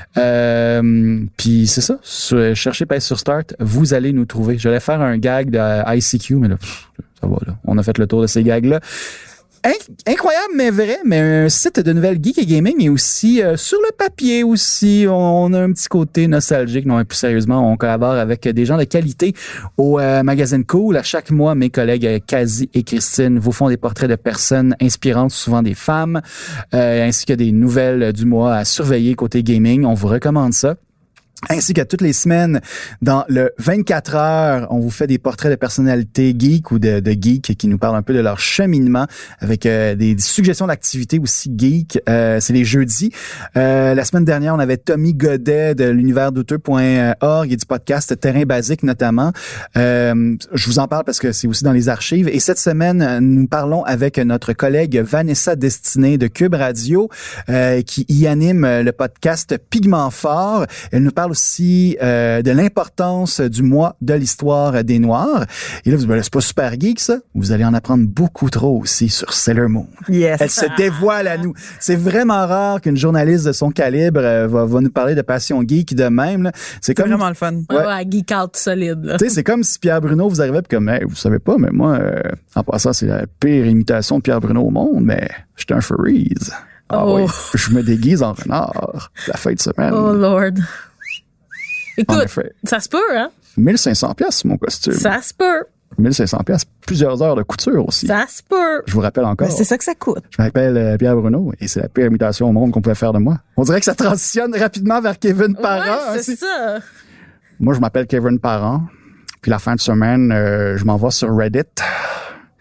Euh, Puis c'est ça. Sur, cherchez Pèse sur Start, vous allez nous trouver. J'allais faire un gag de I C Q, mais là, pff, ça va là. On a fait le tour de ces gags-là. Incroyable, mais vrai, mais un site de nouvelles geek et gaming et aussi euh, sur le papier aussi. On a un petit côté nostalgique. Non, plus sérieusement, on collabore avec des gens de qualité au euh, magazine Cool. À chaque mois, mes collègues Kazi et Christine vous font des portraits de personnes inspirantes, souvent des femmes, euh, ainsi que des nouvelles du mois à surveiller côté gaming. On vous recommande ça. Ainsi que toutes les semaines, dans le vingt-quatre heures, on vous fait des portraits de personnalités geeks ou de, de geeks qui nous parlent un peu de leur cheminement avec euh, des, des suggestions d'activités aussi geeks. Euh, c'est les jeudis. Euh, la semaine dernière, on avait Tommy Godet de l'univers douteux point org et du podcast Terrain Basique notamment. Euh, je vous en parle parce que c'est aussi dans les archives. Et cette semaine, nous parlons avec notre collègue Vanessa Destinée de Cube Radio euh, qui y anime le podcast Pigment Fort. Elle nous parle aussi euh, de l'importance du mois de l'histoire des Noirs. Et là, vous dites, ben, c'est pas super geek, ça? Vous allez en apprendre beaucoup trop aussi sur Sailor Moon. Yes. Elle se dévoile à nous. C'est vraiment rare qu'une journaliste de son calibre euh, va, va nous parler de passion geek de même. Là. C'est, c'est comme vraiment le fun. Ouais, ouais, geek out solide. Tu sais, c'est comme si Pierre Bruno vous arrivait puis comme, hey, vous savez pas, mais moi, euh, en passant, c'est la pire imitation de Pierre Bruno au monde, mais j'étais un furries. Ah oh. Oui, je me déguise en renard la fin de semaine. Oh Lord. Écoute, ça se peut, hein? mille cinq cents piastres, mon costume. Ça se peut. mille cinq cents piastres, plusieurs heures de couture aussi. Ça se peut. Je vous rappelle encore. Mais c'est ça que ça coûte. Je m'appelle euh, Pierre Bruno et c'est la pire imitation au monde qu'on pouvait faire de moi. On dirait que ça transitionne rapidement vers Kevin Parent. Ouais, c'est hein, ça. Moi, je m'appelle Kevin Parent. Puis la fin de semaine, euh, je m'en vais sur Reddit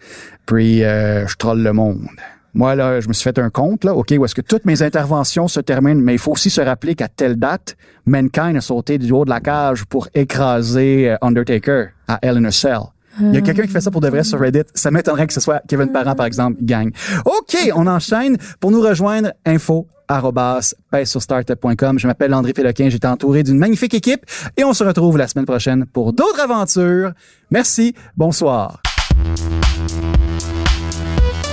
Puis, euh, je troll le monde. Moi, là, je me suis fait un compte, là, OK, où est-ce que toutes mes interventions se terminent, mais il faut aussi se rappeler qu'à telle date, Mankind a sauté du haut de la cage pour écraser Undertaker à Hell in a Cell. Il y a quelqu'un qui fait ça pour de vrai sur Reddit. Ça m'étonnerait que ce soit Kevin Parent, par exemple, gagne. OK, on enchaîne. Pour nous rejoindre, info arobase pèse sur startup point com. Je m'appelle André Péloquin. J'étais entouré d'une magnifique équipe et on se retrouve la semaine prochaine pour d'autres aventures. Merci. Bonsoir.